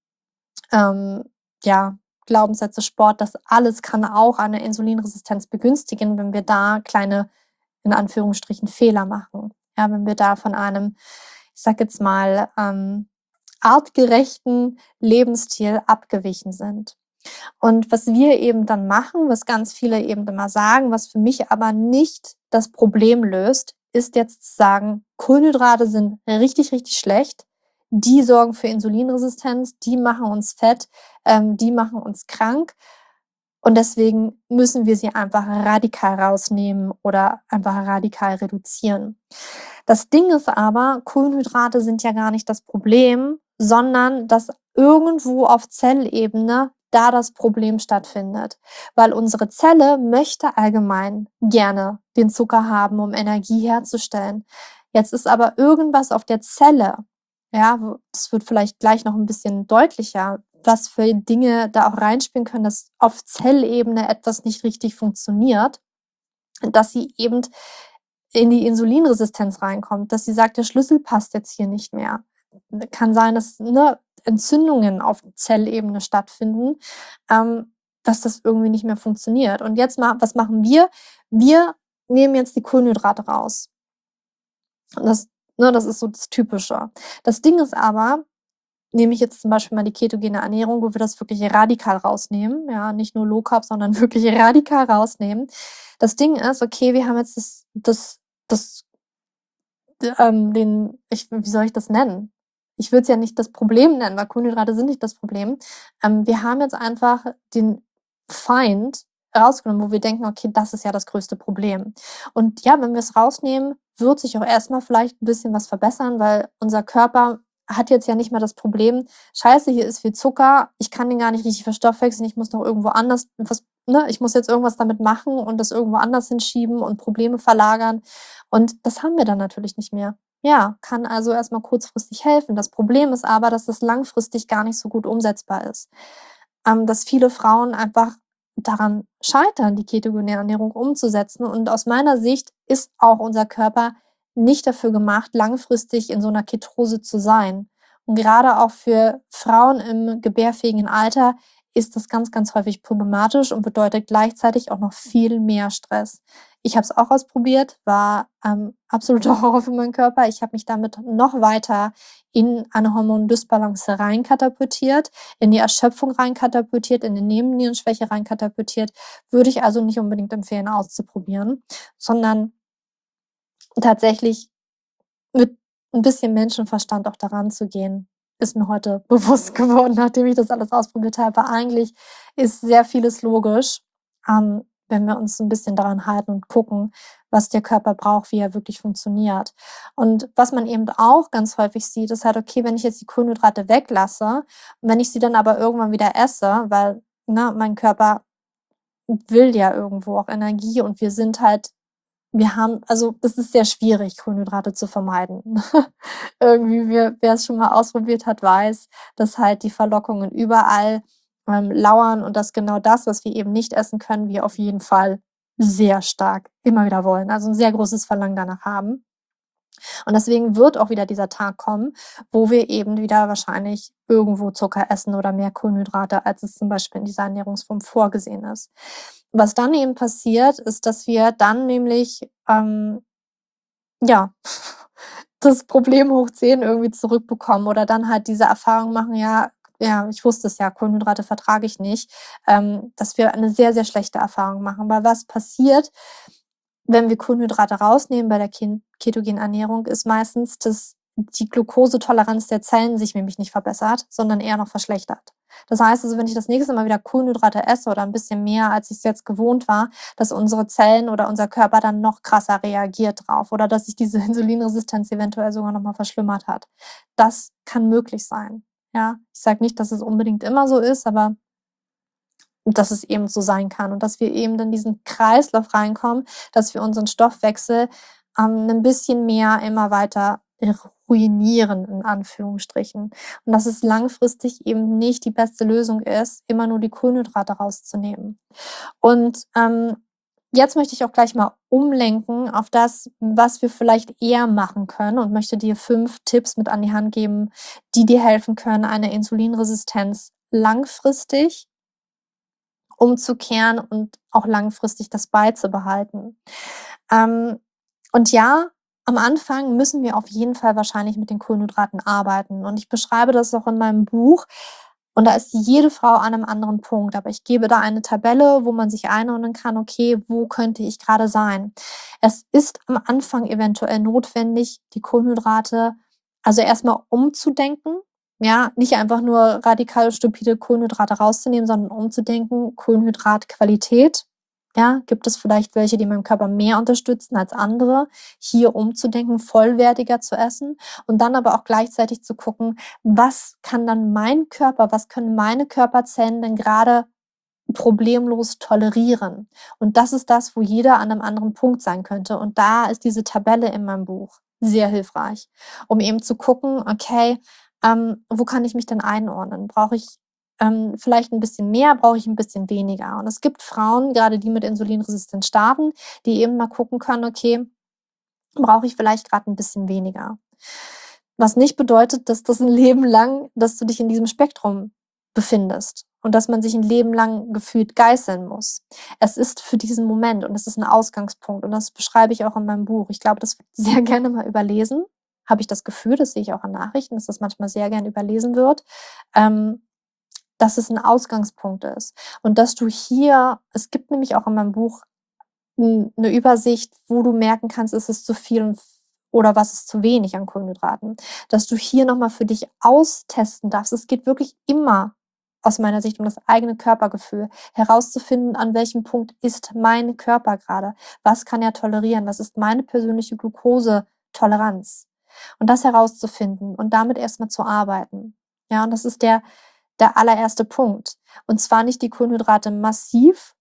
ähm, ja, Glaubenssätze, Sport, das alles kann auch eine Insulinresistenz begünstigen, wenn wir da kleine, in Anführungsstrichen, Fehler machen. Ja, wenn wir da von einem, ich sage jetzt mal, ähm, artgerechten Lebensstil abgewichen sind. Und was wir eben dann machen, was ganz viele eben immer sagen, was für mich aber nicht das Problem löst, ist jetzt zu sagen: „Kohlenhydrate sind richtig, richtig schlecht. Die sorgen für Insulinresistenz, die machen uns fett, ähm, die machen uns krank und deswegen müssen wir sie einfach radikal rausnehmen oder einfach radikal reduzieren.“ Das Ding ist aber, Kohlenhydrate sind ja gar nicht das Problem, sondern dass irgendwo auf Zellebene da das Problem stattfindet. Weil unsere Zelle möchte allgemein gerne den Zucker haben, um Energie herzustellen. Jetzt ist aber irgendwas auf der Zelle, ja, w das wird vielleicht gleich noch 'n bisschen deutlicher, was für Dinge da auch reinspielen können, dass auf Zellebene etwas nicht richtig funktioniert, dass sie eben in die Insulinresistenz reinkommt, dass sie sagt: „Der Schlüssel passt jetzt hier nicht mehr.“ kann sein, dass, ne, Entzündungen auf Zellebene stattfinden, ähm, dass das irgendwie nicht mehr funktioniert. Und jetzt ma was machen wir? Wir nehmen jetzt die Kohlenhydrate raus. Und das ne, das ist so das Typische. Das Ding ist aber, nehme ich jetzt zum Beispiel mal die ketogene Ernährung, wo wir das wirklich radikal rausnehmen, ja, nicht nur Low Carb, sondern wirklich radikal rausnehmen. Das Ding ist, okay, wir haben jetzt das das das d ähm, den ich wie soll ich das nennen? Ich würde es ja nicht das Problem nennen, weil Kohlenhydrate sind nicht das Problem. Ähm, wir haben jetzt einfach den Feind rausgenommen, wo wir denken: „Okay, das ist ja das größte Problem.“ Und ja, wenn wir es rausnehmen, wird sich auch erst mal vielleicht 'n bisschen was verbessern, weil unser Körper hat jetzt ja nicht mehr das Problem: „Scheiße, hier ist viel Zucker, ich kann den gar nicht richtig verstoffwechseln, ich muss noch irgendwo anders was ne, ich muss jetzt irgendwas damit machen und das irgendwo anders hinschieben und Probleme verlagern.“ Und das haben wir dann natürlich nicht mehr. Ja, kann also erst mal kurzfristig helfen. Das Problem ist aber, dass das langfristig gar nicht so gut umsetzbar ist. Ähm, dass viele Frauen einfach daran scheitern, die ketogene Ernährung umzusetzen. Und aus meiner Sicht ist auch unser Körper nicht dafür gemacht, langfristig in so 'ner Ketose zu sein. Und gerade auch für Frauen im gebärfähigen Alter ist das ganz, ganz häufig problematisch und bedeutet gleichzeitig auch noch viel mehr Stress. Ich habe es auch ausprobiert, war, ähm, absoluter Horror für meinen Körper. Ich habe mich damit noch weiter in eine Hormondysbalance reinkatapultiert, in die Erschöpfung reinkatapultiert, in 'ne Nebennierenschwäche reinkatapultiert. Würde ich also nicht unbedingt empfehlen, auszuprobieren, sondern tatsächlich mit 'n bisschen Menschenverstand auch daran zu gehen, ist mir heute bewusst geworden, nachdem ich das alles ausprobiert habe. Eigentlich ist sehr vieles logisch, ähm, wenn wir uns 'n bisschen daran halten und gucken, was der Körper braucht, wie er wirklich funktioniert. Und was man eben auch ganz häufig sieht, ist halt: Okay, wenn ich jetzt die Kohlenhydrate weglasse und wenn ich sie dann aber irgendwann wieder esse, weil, ne, mein Körper will ja irgendwo auch Energie und wir sind halt wir haben also, es ist sehr schwierig, Kohlenhydrate zu vermeiden. Irgendwie, wer wer's schon mal ausprobiert hat, weiß, dass halt die Verlockungen überall, ähm, lauern und dass genau das, was wir eben nicht essen können, wir auf jeden Fall sehr stark immer wieder wollen, also 'n sehr großes Verlangen danach haben. Und deswegen wird auch wieder dieser Tag kommen, wo wir eben wieder wahrscheinlich irgendwo Zucker essen oder mehr Kohlenhydrate, als es zum Beispiel in dieser Ernährungsform vorgesehen ist. Was dann eben passiert, ist, dass wir dann nämlich, ähm, ja, das Problem hoch zehn irgendwie zurückbekommen oder dann halt diese Erfahrung machen: „Ja, ja, ich wusste es ja, Kohlenhydrate vertrage ich nicht.“ Ähm, dass wir eine sehr, sehr schlechte Erfahrung machen. Weil was passiert, wenn wir Kohlenhydrate rausnehmen bei der kin ketogenen Ernährung, ist meistens, dass die Glukosetoleranz der Zellen sich nämlich nicht verbessert, sondern eher noch verschlechtert. Das heißt also, wenn ich das nächste Mal wieder Kohlenhydrate esse oder 'n bisschen mehr, als ich's jetzt gewohnt war, dass unsere Zellen oder unser Körper dann noch krasser reagiert drauf oder dass sich diese Insulinresistenz eventuell sogar noch mal verschlimmert hat. Das kann möglich sein, ja? Ich sage nicht, dass es unbedingt immer so ist, aber dass es eben so sein kann und dass wir eben in diesen Kreislauf reinkommen, dass wir unseren Stoffwechsel, ähm, 'nen bisschen mehr immer weiter ruinieren in Anführungsstrichen. Und dass es langfristig eben nicht die beste Lösung ist, immer nur die Kohlenhydrate rauszunehmen. Und, ähm, jetzt möchte ich auch gleich mal umlenken auf das, was wir vielleicht eher machen können und möchte dir fünf Tipps mit an die Hand geben, die dir helfen können, eine Insulinresistenz langfristig umzukehren und auch langfristig das beizubehalten. Ähm, und ja, am Anfang müssen wir auf jeden Fall wahrscheinlich mit den Kohlenhydraten arbeiten und ich beschreibe das auch in meinem Buch und da ist jede Frau an 'nem anderen Punkt, aber ich gebe da eine Tabelle, wo man sich einordnen kann: „Okay, wo könnte ich grade sein?“ Es ist am Anfang eventuell notwendig, die Kohlenhydrate also erst mal umzudenken, ja? Nicht einfach nur radikal stupide Kohlenhydrate rauszunehmen, sondern umzudenken, Kohlenhydratqualität, ja? Gibt es vielleicht welche, die meinen Körper mehr unterstützen als andere? Hier umzudenken, vollwertiger zu essen und dann aber auch gleichzeitig zu gucken: „Was kann dann mein Körper was können meine Körperzellen denn grade problemlos tolerieren?“ Und das ist das, wo jeder an 'nem anderen Punkt sein könnte. Und da ist diese Tabelle in meinem Buch sehr hilfreich, um eben zu gucken: „Okay, ähm, wo kann ich mich denn einordnen? Brauche ich, ähm, vielleicht 'n bisschen mehr, brauche ich 'n bisschen weniger?“ Und es gibt Frauen, grade die mit Insulinresistenz starten, die eben mal gucken können: „Okay, brauche ich vielleicht grad 'n bisschen weniger?“ Was nicht bedeutet, dass das ein Leben lang dass du dich in diesem Spektrum befindest und dass man sich ein Leben lang gefühlt geißeln muss. Es ist für diesen Moment und es ist ein Ausgangspunkt und das beschreibe ich auch in meinem Buch. Ich glaube, das wird sehr gerne mal überlesen, habe ich das Gefühl, das sehe ich auch in Nachrichten, dass das manchmal sehr gern überlesen wird, ähm, dass es ein Ausgangspunkt ist und dass du hier es gibt nämlich auch in meinem Buch 'n 'ne Übersicht, wo du merken kannst, ist es zu viel und oder was ist zu wenig an Kohlenhydraten, dass du hier noch mal für dich austesten darfst. Es geht wirklich immer aus meiner Sicht um das eigene Körpergefühl, herauszufinden, an welchem Punkt ist mein Körper grade? Was kann er tolerieren? Was ist meine persönliche Glukosetoleranz? Und das herauszufinden und damit erst mal zu arbeiten. Ja, und das ist der der allererste Punkt. Und zwar nicht die Kohlenhydrate massiv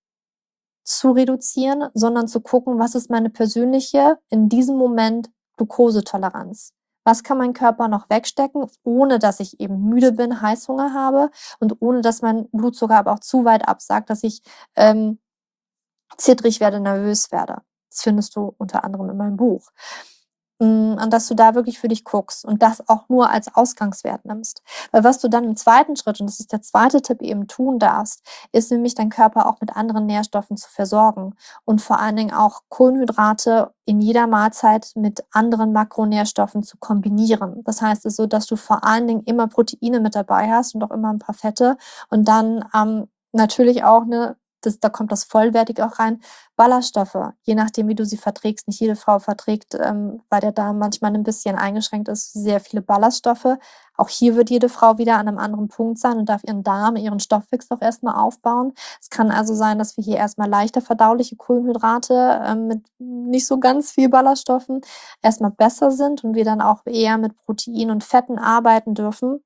zu reduzieren, sondern zu gucken, was ist meine persönliche, in diesem Moment Glukosetoleranz? Was kann mein Körper noch wegstecken, ohne dass ich eben müde bin, Heißhunger habe und ohne dass mein Blutzucker aber auch zu weit absackt, dass ich, ähm, zittrig werde, nervös werde. Das findest du unter anderem in meinem Buch. Hm, und dass du da wirklich für dich guckst und das auch nur als Ausgangswert nimmst. Weil was du dann im zweiten Schritt, und das ist der zweite Tipp, eben tun darfst, ist nämlich deinen Körper auch mit anderen Nährstoffen zu versorgen und vor allen Dingen auch Kohlenhydrate in jeder Mahlzeit mit anderen Makronährstoffen zu kombinieren. Das heißt also, dass du vor allen Dingen immer Proteine mit dabei hast und auch immer ein paar Fette und dann, ähm, natürlich auch 'ne das da kommt das vollwertig auch rein, Ballaststoffe, je nachdem, wie du sie verträgst. Nicht jede Frau verträgt, ähm, weil der Darm manchmal ein bisschen eingeschränkt ist, sehr viele Ballaststoffe. Auch hier wird jede Frau wieder an einem anderen Punkt sein und darf ihren Darm, ihren Stoffwechsel auch erst mal aufbauen. Es kann also sein, dass wir hier erst mal leichter verdauliche Kohlenhydrate, ähm, mit nicht so ganz viel Ballaststoffen erst mal besser sind und wir dann auch eher mit Protein und Fetten arbeiten dürfen,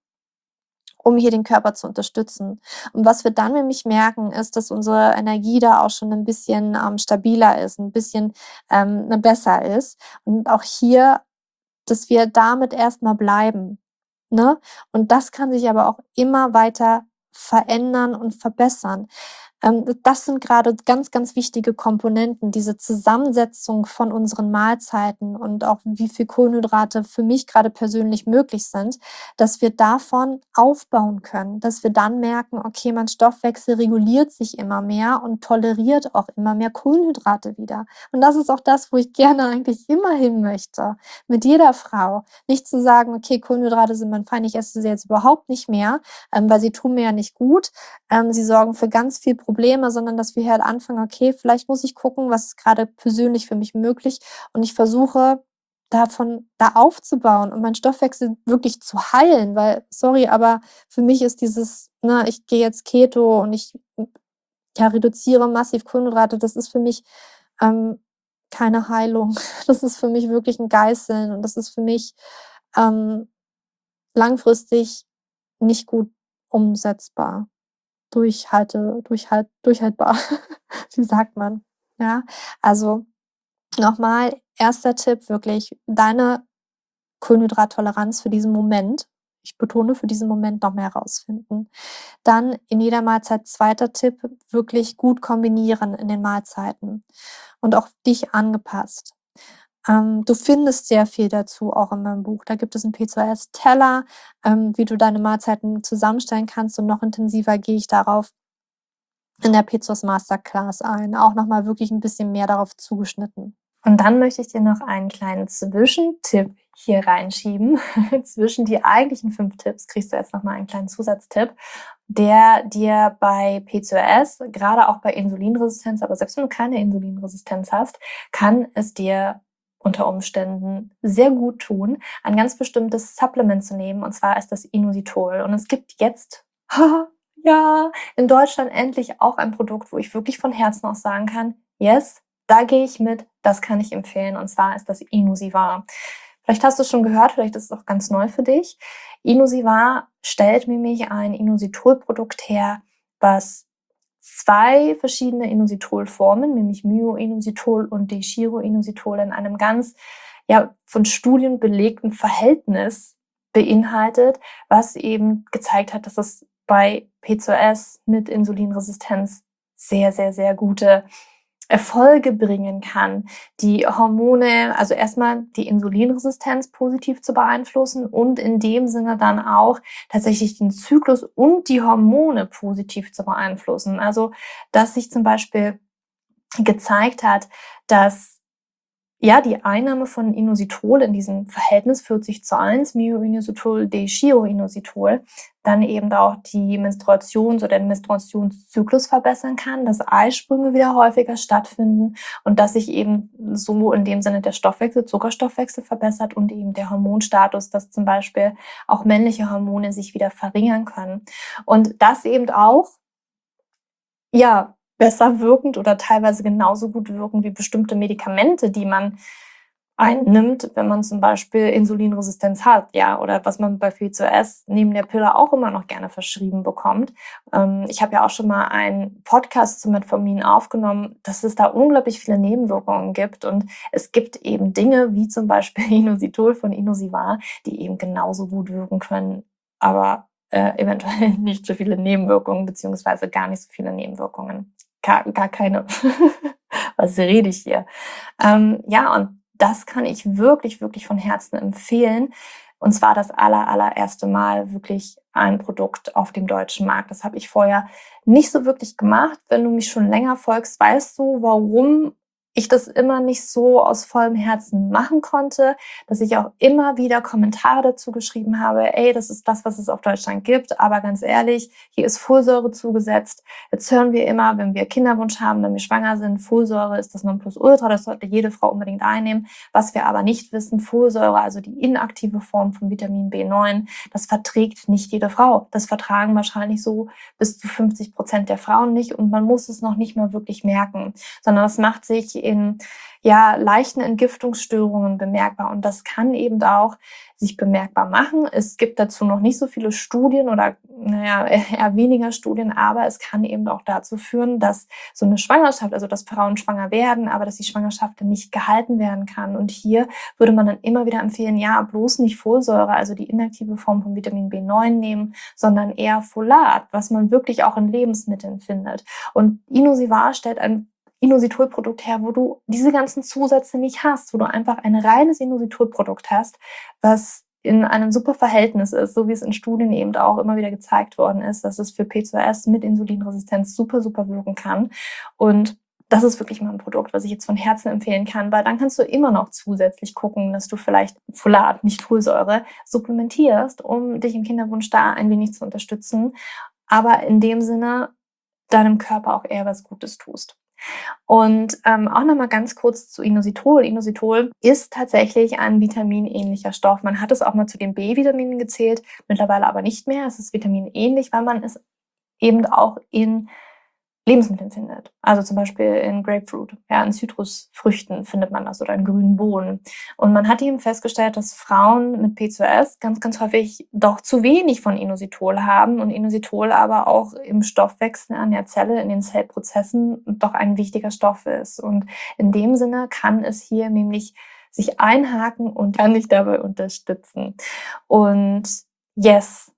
um hier den Körper zu unterstützen. Und was wir dann nämlich merken, ist, dass unsere Energie da auch schon ein bisschen, ähm, stabiler ist, ein bisschen, ähm, ne, besser ist. Und auch hier, dass wir damit erst mal bleiben, ne? Und das kann sich aber auch immer weiter verändern und verbessern. Ähm, das sind grade ganz, ganz wichtige Komponenten, diese Zusammensetzung von unseren Mahlzeiten und auch wie viel Kohlenhydrate für mich grade persönlich möglich sind, dass wir davon aufbauen können, dass wir dann merken: „Okay, mein Stoffwechsel reguliert sich immer mehr und toleriert auch immer mehr Kohlenhydrate wieder.“ Und das ist auch das, wo ich gerne eigentlich immer hin möchte, mit jeder Frau. Nicht zu sagen: „Okay, Kohlenhydrate sind mein Feind, ich esse sie jetzt überhaupt nicht mehr, ähm, weil sie tun mir ja nicht gut. Ähm, sie sorgen für ganz viel Probleme“, sondern dass wir halt anfangen: „Okay, vielleicht muss ich gucken, was ist grade persönlich für mich möglich?“ Und ich versuche, davon da aufzubauen und meinen Stoffwechsel wirklich zu heilen, weil sorry, aber für mich ist dieses, ne, ich gehe jetzt Keto und ich, ja, reduziere massiv Kohlenhydrate, das ist für mich, ähm, keine Heilung. Das ist für mich wirklich 'n Geißeln und das ist für mich, ähm, langfristig nicht gut umsetzbar. Durchhalte durchhalt durchhaltbar. Wie sagt man? Ja, also noch mal, erster Tipp wirklich deine Kohlenhydrattoleranz für diesen Moment, ich betone für diesen Moment, noch mehr herausfinden. Dann in jeder Mahlzeit zweiter Tipp, wirklich gut kombinieren in den Mahlzeiten und auch dich angepasst. Ähm, du findest sehr viel dazu auch in meinem Buch. Da gibt es 'n P C O S-Teller, ähm, wie du deine Mahlzeiten zusammenstellen kannst und noch intensiver gehe ich darauf in der P C O S-Masterclass ein, auch noch mal wirklich 'n bisschen mehr darauf zugeschnitten. Und dann möchte ich dir noch einen kleinen Zwischentipp hier reinschieben. Zwischen die eigentlichen fünf Tipps kriegst du jetzt noch mal einen kleinen Zusatztipp, der dir bei P C O S, grade auch bei Insulinresistenz, aber selbst wenn du keine Insulinresistenz hast, kann es dir unter Umständen sehr gut tun, ein ganz bestimmtes Supplement zu nehmen, und zwar ist das Inositol. Und es gibt jetzt, ja, in Deutschland endlich auch ein Produkt, wo ich wirklich von Herzen aus sagen kann: „Yes, da gehe ich mit, das kann ich empfehlen“, und zwar ist das Inosivar. Vielleicht hast du's schon gehört, vielleicht ist es auch ganz neu für dich. Inosivar stellt nämlich ein Inositol-Produkt her, was zwei verschiedene Inositol-Formen, nämlich Myo-Inositol und Dechiroinositol in einem ganz, ja, von Studien belegten Verhältnis beinhaltet, was eben gezeigt hat, dass es bei P C O S mit Insulinresistenz sehr, sehr, sehr gute Erfolge bringen kann, die Hormone, also erstmal die Insulinresistenz positiv zu beeinflussen und in dem Sinne dann auch tatsächlich den Zyklus und die Hormone positiv zu beeinflussen. Also, dass sich zum Beispiel gezeigt hat, dass ja, die Einnahme von Inositol in diesem Verhältnis vierzig zu eins, Myo-Inositol, Deoxyrinositol, dann eben auch die Menstruation, so den Menstruationszyklus verbessern kann, dass Eisprünge wieder häufiger stattfinden und dass sich eben so in dem Sinne der Stoffwechsel, Zuckerstoffwechsel verbessert und eben der Hormonstatus, dass zum Beispiel auch männliche Hormone sich wieder verringern können. Und das eben auch, ja, besser wirkend oder teilweise genauso gut wirken wie bestimmte Medikamente, die man einnimmt, wenn man zum Beispiel Insulinresistenz hat, ja, oder was man bei P C O S neben der Pille auch immer noch gerne verschrieben bekommt. Ähm, ich habe ja auch schon mal einen Podcast zu Metformin aufgenommen, dass es da unglaublich viele Nebenwirkungen gibt und es gibt eben Dinge wie zum Beispiel Inositol von Inosivar, die eben genauso gut wirken können, aber äh, eventuell nicht so viele Nebenwirkungen beziehungsweise gar nicht so viele Nebenwirkungen. Gar, gar keine. Was rede ich hier? Ähm, ja, und das kann ich wirklich, wirklich von Herzen empfehlen. Und zwar das aller, allererste Mal wirklich ein Produkt auf dem deutschen Markt. Das habe ich vorher nicht so wirklich gemacht. Wenn du mich schon länger folgst, weißt du, warum ich das immer nicht so aus vollem Herzen machen konnte, dass ich auch immer wieder Kommentare dazu geschrieben habe, ey, das ist das, was es auf Deutschland gibt, aber ganz ehrlich, hier ist Folsäure zugesetzt. Jetzt hören wir immer, wenn wir Kinderwunsch haben, wenn wir schwanger sind, Folsäure ist das Nonplusultra, das sollte jede Frau unbedingt einnehmen. Was wir aber nicht wissen, Folsäure, also die inaktive Form von Vitamin B neun, das verträgt nicht jede Frau. Das vertragen wahrscheinlich so bis zu fünfzig Prozent der Frauen nicht und man muss es noch nicht mal wirklich merken, sondern das macht sich in ja, leichten Entgiftungsstörungen bemerkbar. Und das kann eben auch sich bemerkbar machen. Es gibt dazu noch nicht so viele Studien oder naja, eher weniger Studien, aber es kann eben auch dazu führen, dass so eine Schwangerschaft, also dass Frauen schwanger werden, aber dass die Schwangerschaft dann nicht gehalten werden kann. Und hier würde man dann immer wieder empfehlen, ja, bloß nicht Folsäure, also die inaktive Form von Vitamin B neun nehmen, sondern eher Folat, was man wirklich auch in Lebensmitteln findet. Und Inosivar stellt ein Inositol-Produkt her, wo du diese ganzen Zusätze nicht hast, wo du einfach ein reines Inositol-Produkt hast, was in einem super Verhältnis ist, so wie es in Studien eben auch immer wieder gezeigt worden ist, dass es für P C O S mit Insulinresistenz super, super wirken kann. Und das ist wirklich mal ein Produkt, was ich jetzt von Herzen empfehlen kann, weil dann kannst du immer noch zusätzlich gucken, dass du vielleicht Folat, nicht Folsäure, supplementierst, um dich im Kinderwunsch da ein wenig zu unterstützen, aber in dem Sinne deinem Körper auch eher was Gutes tust. Und ähm, auch nochmal ganz kurz zu Inositol. Inositol ist tatsächlich ein vitaminähnlicher Stoff. Man hat es auch mal zu den B-Vitaminen gezählt, mittlerweile aber nicht mehr. Es ist vitaminähnlich, weil man es eben auch in Lebensmitteln findet. Also zum Beispiel in Grapefruit, ja, in Zitrusfrüchten findet man das oder in grünen Bohnen. Und man hat eben festgestellt, dass Frauen mit P C O S ganz, ganz häufig doch zu wenig von Inositol haben und Inositol aber auch im Stoffwechsel an der Zelle, in den Zellprozessen doch ein wichtiger Stoff ist. Und in dem Sinne kann es hier nämlich sich einhaken und kann dich dabei unterstützen. Und yes,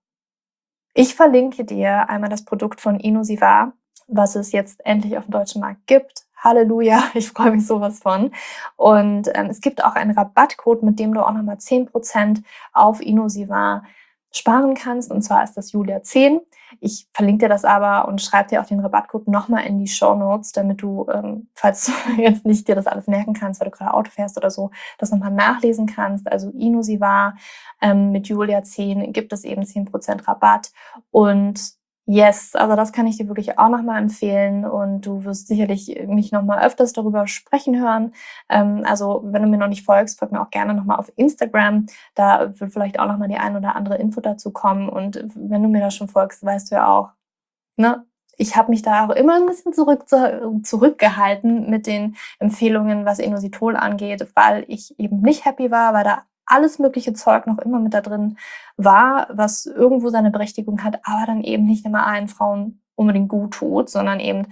ich verlinke dir einmal das Produkt von Inosivar, was es jetzt endlich auf dem deutschen Markt gibt. Halleluja, ich freue mich sowas von. Und ähm, es gibt auch einen Rabattcode, mit dem du auch nochmal zehn Prozent auf Inosivar sparen kannst. Und zwar ist das Julia zehn. Ich verlinke dir das aber und schreibe dir auch den Rabattcode nochmal in die Shownotes, damit du, ähm, falls du jetzt nicht dir das alles merken kannst, weil du gerade Auto fährst oder so, das nochmal nachlesen kannst. Also Inosivar ähm, mit Julia zehn gibt es eben zehn Prozent Rabatt. Und yes, also das kann ich dir wirklich auch nochmal empfehlen und du wirst sicherlich mich nochmal öfters darüber sprechen hören. Ähm, also wenn du mir noch nicht folgst, folg mir auch gerne nochmal auf Instagram. Da wird vielleicht auch nochmal die ein oder andere Info dazu kommen und wenn du mir da schon folgst, weißt du ja auch, ne? Ich habe mich da auch immer ein bisschen zurück, zurückgehalten mit den Empfehlungen, was Inositol angeht, weil ich eben nicht happy war, weil da alles mögliche Zeug noch immer mit da drin war, was irgendwo seine Berechtigung hat, aber dann eben nicht immer allen Frauen unbedingt gut tut, sondern eben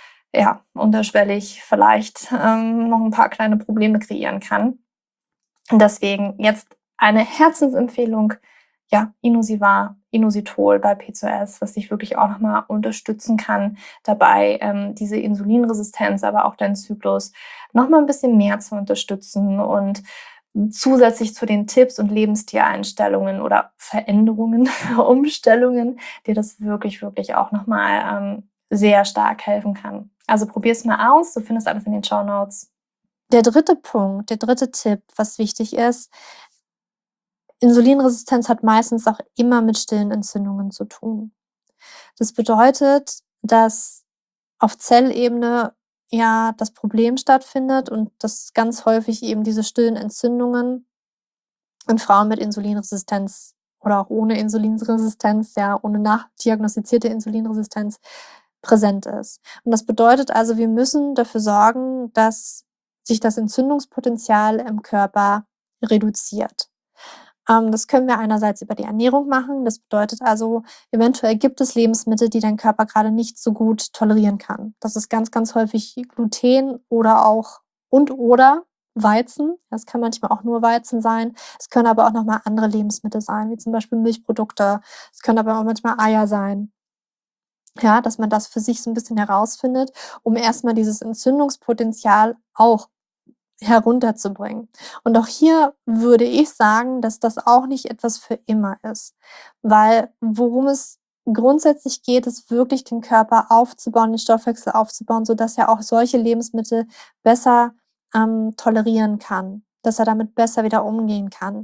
ja unterschwellig vielleicht ähm, noch ein paar kleine Probleme kreieren kann. Und deswegen jetzt eine Herzensempfehlung. ja, Inositol, Inositol bei P C O S, was dich wirklich auch nochmal unterstützen kann, dabei ähm, diese Insulinresistenz, aber auch deinen Zyklus nochmal ein bisschen mehr zu unterstützen und zusätzlich zu den Tipps und Lebensstileinstellungen oder Veränderungen, Umstellungen, dir das wirklich, wirklich auch nochmal ähm, sehr stark helfen kann. Also probier es mal aus, du findest alles in den Shownotes. Der dritte Punkt, der dritte Tipp, was wichtig ist: Insulinresistenz hat meistens auch immer mit stillen Entzündungen zu tun. Das bedeutet, dass auf Zellebene ja das Problem stattfindet und dass ganz häufig eben diese stillen Entzündungen in Frauen mit Insulinresistenz oder auch ohne Insulinresistenz, ja, ohne nachdiagnostizierte Insulinresistenz präsent ist. Und das bedeutet also, wir müssen dafür sorgen, dass sich das Entzündungspotenzial im Körper reduziert. Ähm, das können wir einerseits über die Ernährung machen. Das bedeutet also, eventuell gibt es Lebensmittel, die dein Körper gerade nicht so gut tolerieren kann. Das ist ganz, ganz häufig Gluten oder auch und oder Weizen. Das kann manchmal auch nur Weizen sein. Es können aber auch noch mal andere Lebensmittel sein, wie zum Beispiel Milchprodukte. Es können aber auch manchmal Eier sein. Ja, dass man das für sich so ein bisschen herausfindet, um erst mal dieses Entzündungspotenzial auch herunterzubringen. Und auch hier würde ich sagen, dass das auch nicht etwas für immer ist, weil worum es grundsätzlich geht, ist wirklich den Körper aufzubauen, den Stoffwechsel aufzubauen, sodass er auch solche Lebensmittel besser ähm, tolerieren kann, dass er damit besser wieder umgehen kann.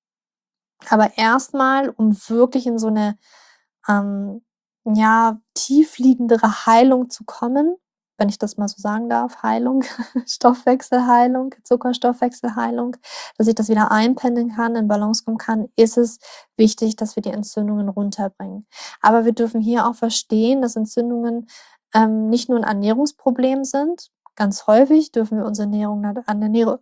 Aber erstmal, um wirklich in so eine ähm, ja, tiefliegendere Heilung zu kommen, wenn ich das mal so sagen darf, Heilung, Stoffwechselheilung, Zuckerstoffwechselheilung, dass ich das wieder einpendeln kann, in Balance kommen kann, ist es wichtig, dass wir die Entzündungen runterbringen. Aber wir dürfen hier auch verstehen, dass Entzündungen ähm, nicht nur ein Ernährungsproblem sind. Ganz häufig dürfen wir unsere Ernährung, an Ernährung,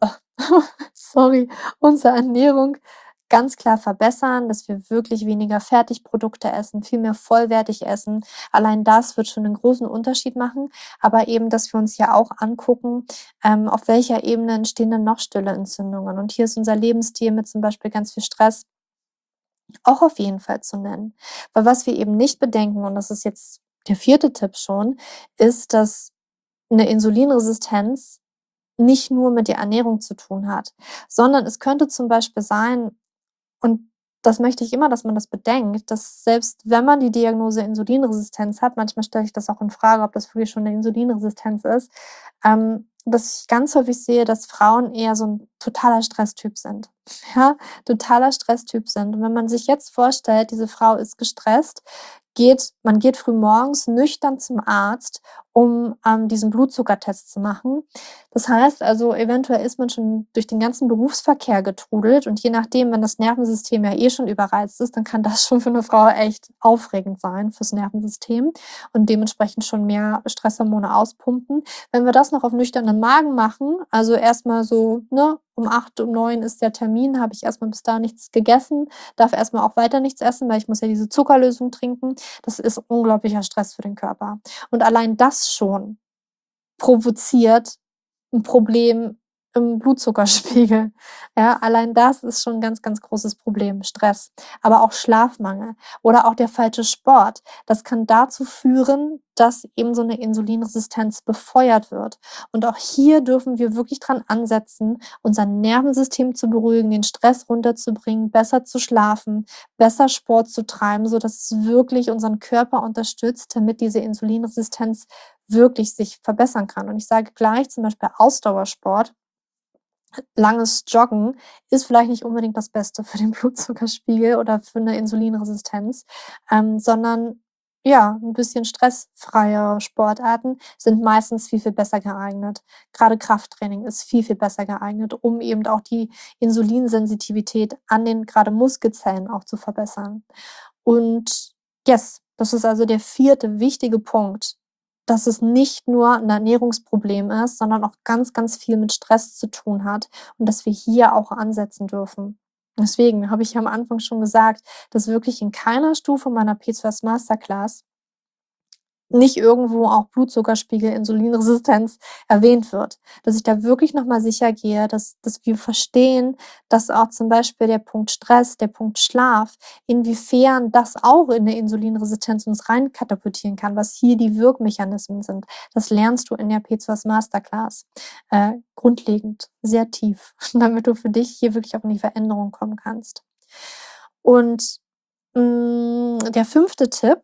sorry, unsere Ernährung ganz klar verbessern, dass wir wirklich weniger Fertigprodukte essen, viel mehr vollwertig essen. Allein das wird schon einen großen Unterschied machen, aber eben, dass wir uns ja auch angucken, ähm, auf welcher Ebene entstehen denn noch stille Entzündungen. Und hier ist unser Lebensstil mit zum Beispiel ganz viel Stress auch auf jeden Fall zu nennen. Weil was wir eben nicht bedenken, und das ist jetzt der vierte Tipp schon, ist, dass eine Insulinresistenz nicht nur mit der Ernährung zu tun hat, sondern es könnte zum Beispiel sein, und das möchte ich immer, dass man das bedenkt, dass selbst wenn man die Diagnose Insulinresistenz hat, manchmal stelle ich das auch in Frage, ob das wirklich schon eine Insulinresistenz ist, ähm, dass ich ganz häufig sehe, dass Frauen eher so ein totaler Stresstyp sind. Ja, totaler Stresstyp sind. Und wenn man sich jetzt vorstellt, diese Frau ist gestresst, geht man geht früh morgens nüchtern zum Arzt, um, ähm, diesen Blutzuckertest zu machen. Das heißt also, eventuell ist man schon durch den ganzen Berufsverkehr getrudelt und je nachdem, wenn das Nervensystem ja eh schon überreizt ist, dann kann das schon für eine Frau echt aufregend sein fürs Nervensystem und dementsprechend schon mehr Stresshormone auspumpen. Wenn wir das noch auf nüchternen Magen machen, also erstmal so, ne, um acht, um neun ist der Termin, habe ich erstmal bis da nichts gegessen, darf erstmal auch weiter nichts essen, weil ich muss ja diese Zuckerlösung trinken. Das ist unglaublicher Stress für den Körper. Und allein das schon provoziert ein Problem im Blutzuckerspiegel. Ja, allein das ist schon 'n ganz, ganz großes Problem, Stress. Aber auch Schlafmangel oder auch der falsche Sport. Das kann dazu führen, dass eben so 'ne Insulinresistenz befeuert wird. Und auch hier dürfen wir wirklich dran ansetzen, unser Nervensystem zu beruhigen, den Stress runterzubringen, besser zu schlafen, besser Sport zu treiben, sodass es wirklich unseren Körper unterstützt, damit diese Insulinresistenz wirklich sich verbessern kann. Und ich sage gleich, zum Beispiel Ausdauersport, langes Joggen ist vielleicht nicht unbedingt das Beste für den Blutzuckerspiegel oder für eine Insulinresistenz, ähm, sondern ja, ein bisschen stressfreiere Sportarten sind meistens viel, viel besser geeignet. Gerade Krafttraining ist viel, viel besser geeignet, um eben auch die Insulinsensitivität an den gerade Muskelzellen auch zu verbessern. Und yes, das ist also der vierte wichtige Punkt, dass es nicht nur 'n Ernährungsproblem ist, sondern auch ganz, ganz viel mit Stress zu tun hat und dass wir hier auch ansetzen dürfen. Deswegen habe ich ja am Anfang schon gesagt, dass wirklich in keiner Stufe meiner P C O S Masterclass nicht irgendwo auch Blutzuckerspiegel, Insulinresistenz erwähnt wird. Dass ich da wirklich noch mal sicher gehe, dass dass wir verstehen, dass auch zum Beispiel der Punkt Stress, der Punkt Schlaf, inwiefern das auch in 'ne Insulinresistenz uns rein katapultieren kann, was hier die Wirkmechanismen sind. Das lernst du in der P C O S Masterclass, äh, grundlegend, sehr tief, damit du für dich hier wirklich auch in die Veränderung kommen kannst. Und, hm, der fünfte Tipp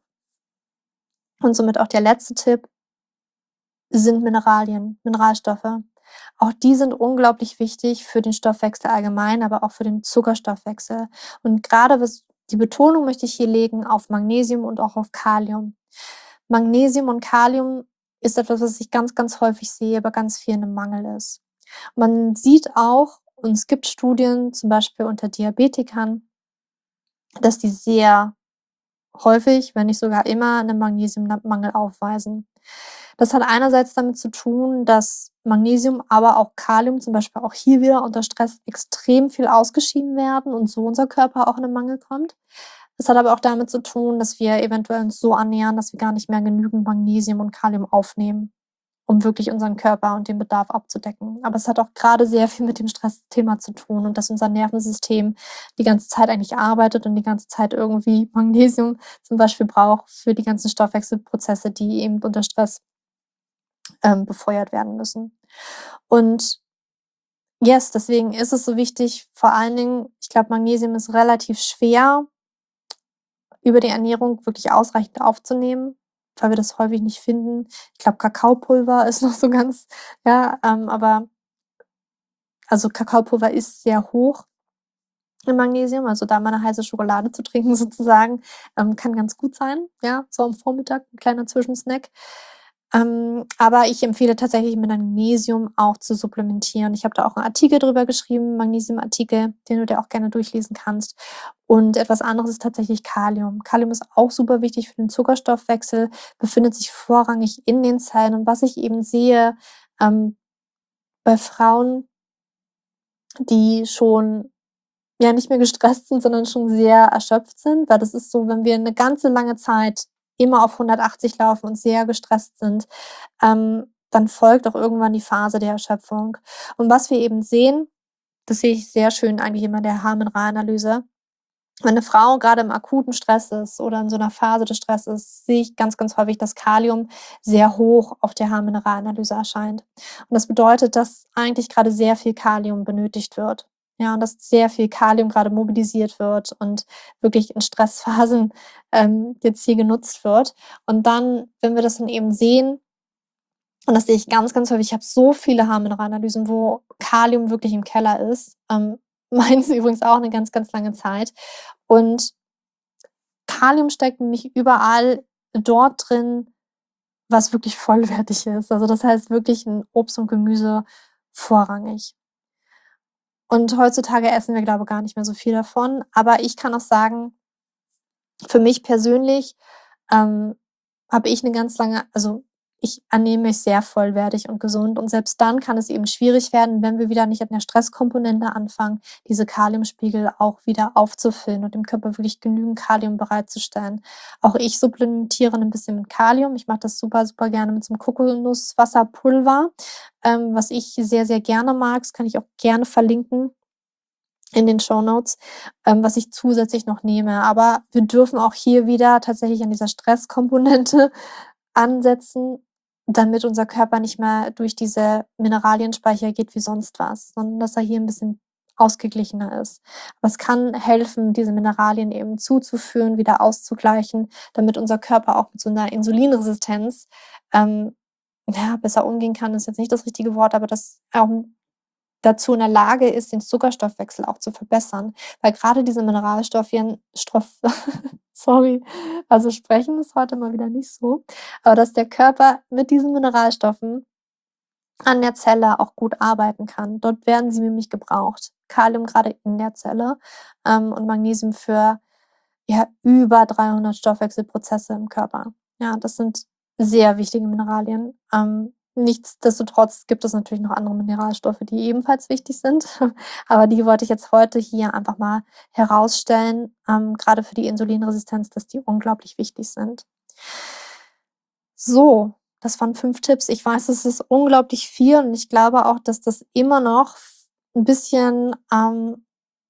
und somit auch der letzte Tipp sind Mineralien, Mineralstoffe. Auch die sind unglaublich wichtig für den Stoffwechsel allgemein, aber auch für den Zuckerstoffwechsel. Und grade was die Betonung möchte ich hier legen auf Magnesium und auch auf Kalium. Magnesium und Kalium ist etwas, was ich ganz, ganz häufig sehe, bei ganz vielen im Mangel ist. Man sieht auch und es gibt Studien, zum Beispiel unter Diabetikern, dass die sehr häufig, wenn nicht sogar immer, 'nen Magnesiumna Mangel aufweisen. Das hat einerseits damit zu tun, dass Magnesium, aber auch Kalium, zum Beispiel auch hier wieder unter Stress extrem viel ausgeschieden werden und so unser Körper auch in 'nen Mangel kommt. Es hat aber auch damit zu tun, dass wir eventuell uns so ernähren, dass wir gar nicht mehr genügend Magnesium und Kalium aufnehmen, um wirklich unseren Körper und den Bedarf abzudecken. Aber es hat auch grade sehr viel mit dem Stressthema zu tun und dass unser Nervensystem die ganze Zeit eigentlich arbeitet und die ganze Zeit irgendwie Magnesium zum Beispiel braucht für die ganzen Stoffwechselprozesse, die eben unter Stress ähm, befeuert werden müssen. Und yes, deswegen ist es so wichtig, vor allen Dingen ich glaube, Magnesium ist relativ schwer über die Ernährung wirklich ausreichend aufzunehmen, weil wir das häufig nicht finden. Ich glaube, Kakaopulver ist noch so ganz ja, ähm, aber also, Kakaopulver ist sehr hoch im Magnesium, also, da mal 'ne heiße Schokolade zu trinken sozusagen, ähm, kann ganz gut sein, ja, so am Vormittag, 'n kleiner Zwischensnack. Ähm, aber ich empfehle tatsächlich, mit Magnesium auch zu supplementieren. Ich habe da auch 'n Artikel drüber geschrieben, Magnesiumartikel, den du dir auch gerne durchlesen kannst. Und etwas anderes ist tatsächlich Kalium. Kalium ist auch super wichtig für den Zuckerstoffwechsel, befindet sich vorrangig in den Zellen. Und was ich eben sehe, ähm, bei Frauen die schon, ja, nicht mehr gestresst sind, sondern schon sehr erschöpft sind, weil das ist so, wenn wir 'ne ganze lange Zeit immer auf hundertachtzig laufen und sehr gestresst sind, ähm, dann folgt auch irgendwann die Phase der Erschöpfung. Und was wir eben sehen, das sehe ich sehr schön eigentlich immer in der Haarmineralanalyse. Wenn 'ne Frau grade im akuten Stress ist oder in so 'ner Phase des Stresses, sehe ich ganz, ganz häufig, dass Kalium sehr hoch auf der Haarmineralanalyse erscheint. Und das bedeutet, dass eigentlich grade sehr viel Kalium benötigt wird. Ja, und dass sehr viel Kalium grade mobilisiert wird und wirklich in Stressphasen, ähm, jetzt hier genutzt wird. Und dann, wenn wir das dann eben sehen und das sehe ich ganz, ganz häufig, ich habe so viele Haarmineralanalysen, wo Kalium wirklich im Keller ist, ähm, meins übrigens auch 'ne ganz, ganz lange Zeit. Und Kalium steckt nämlich überall dort drin, was wirklich vollwertig ist. Also, das heißt wirklich in Obst und Gemüse vorrangig. Und heutzutage essen wir, glaube gar nicht mehr so viel davon. Aber ich kann auch sagen für mich persönlich, ähm, habe ich 'ne ganz lange also, ich ernähre mich sehr vollwertig und gesund und selbst dann kann es eben schwierig werden, wenn wir wieder nicht an der Stresskomponente anfangen, diese Kaliumspiegel auch wieder aufzufüllen und dem Körper wirklich genügend Kalium bereitzustellen. Auch ich supplementiere 'n bisschen mit Kalium. Ich mache das super, super gerne mit so 'nem Kokosnusswasserpulver, ähm, was ich sehr, sehr gerne mag. Das kann ich auch gerne verlinken in den Shownotes, ähm, was ich zusätzlich noch nehme. Aber wir dürfen auch hier wieder tatsächlich an dieser Stresskomponente ansetzen, damit unser Körper nicht mehr durch diese Mineralienspeicher geht wie sonst was, sondern dass er hier 'n bisschen ausgeglichener ist. Aber es kann helfen, diese Mineralien eben zuzuführen, wieder auszugleichen, damit unser Körper auch mit so 'ner Insulinresistenz, ähm, ja, besser umgehen kann, ist jetzt nicht das richtige Wort, aber dass er auch dazu in der Lage ist, den Zuckerstoffwechsel auch zu verbessern. Weil grade diese Mineralstoffien Stroff sorry, also, Sprechen ist heute mal wieder nicht so, aber dass der Körper mit diesen Mineralstoffen an der Zelle auch gut arbeiten kann. Dort werden sie nämlich gebraucht. Kalium grade in der Zelle, ähm, und Magnesium für, ja, über dreihundert Stoffwechselprozesse im Körper. Ja, das sind sehr wichtige Mineralien. Ähm, nichtsdestotrotz gibt es natürlich noch andere Mineralstoffe, die ebenfalls wichtig sind, aber die wollte ich jetzt heute hier einfach mal herausstellen, ähm, grade für die Insulinresistenz, dass die unglaublich wichtig sind. So, das waren fünf Tipps. Ich weiß, es ist unglaublich viel und ich glaube auch, dass das immer noch ein bisschen, ähm,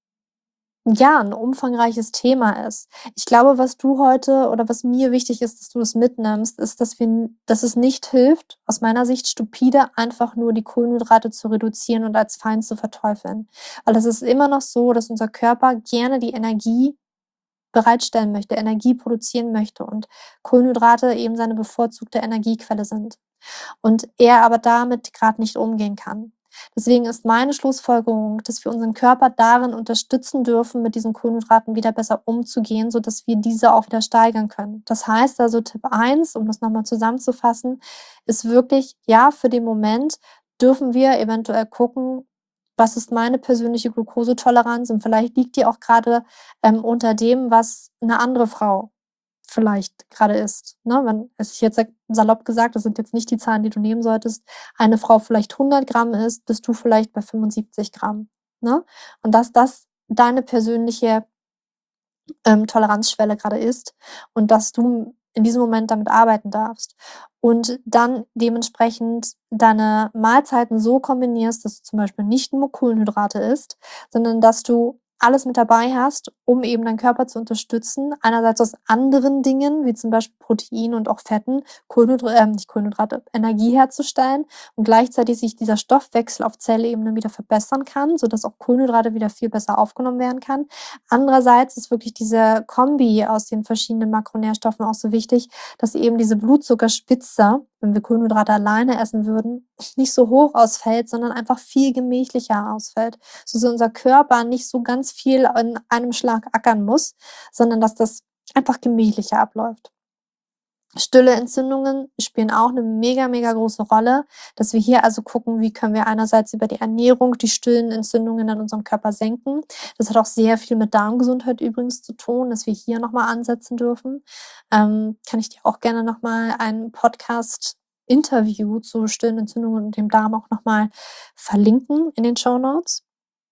ja, ein umfangreiches Thema ist. Ich glaube, was du heute oder was mir wichtig ist, dass du das mitnimmst, ist, dass wir n dass es nicht hilft, aus meiner Sicht stupide einfach nur die Kohlenhydrate zu reduzieren und als Feind zu verteufeln. Weil es ist immer noch so, dass unser Körper gerne die Energie bereitstellen möchte, Energie produzieren möchte und Kohlenhydrate eben seine bevorzugte Energiequelle sind. Und er aber damit gerade nicht umgehen kann. Deswegen ist meine Schlussfolgerung, dass wir unseren Körper darin unterstützen dürfen, mit diesen Kohlenhydraten wieder besser umzugehen, sodass wir diese auch wieder steigern können. Das heißt also, Tipp eins, um das nochmal zusammenzufassen, ist wirklich, ja, für den Moment dürfen wir eventuell gucken, was ist meine persönliche Glukosetoleranz und vielleicht liegt die auch gerade ähm, unter dem, was eine andere Frau vielleicht gerade isst, ne? Wenn es ich jetzt sage salopp gesagt, das sind jetzt nicht die Zahlen, die du nehmen solltest, eine Frau vielleicht hundert Gramm isst, bist du vielleicht bei fünfundsiebzig Gramm, ne? Und dass das deine persönliche, ähm, Toleranzschwelle gerade ist und dass du in diesem Moment damit arbeiten darfst. Und dann dementsprechend deine Mahlzeiten so kombinierst, dass du zum Beispiel nicht nur Kohlenhydrate isst, sondern dass du alles mit dabei hast, um eben deinen Körper zu unterstützen. Einerseits aus anderen Dingen, wie zum Beispiel Protein und auch Fetten, Kohlenhydra äh, nicht Kohlenhydrate, Energie herzustellen und gleichzeitig sich dieser Stoffwechsel auf Zellebene wieder verbessern kann, sodass auch Kohlenhydrate wieder viel besser aufgenommen werden kann. Andererseits ist wirklich diese Kombi aus den verschiedenen Makronährstoffen auch so wichtig, dass eben diese Blutzuckerspitze, wenn wir Kohlenhydrate alleine essen würden, nicht so hoch ausfällt, sondern einfach viel gemächlicher ausfällt, sodass unser Körper nicht so ganz viel in einem Schlag ackern muss, sondern dass das einfach gemächlicher abläuft. Stille Entzündungen spielen auch eine mega, mega große Rolle, dass wir hier also gucken, wie können wir einerseits über die Ernährung die stillen Entzündungen in unserem Körper senken. Das hat auch sehr viel mit Darmgesundheit übrigens zu tun, dass wir hier noch mal ansetzen dürfen. Ähm, kann ich dir auch gerne noch mal ein Podcast-Interview zu stillen Entzündungen und dem Darm auch noch mal verlinken in den Shownotes.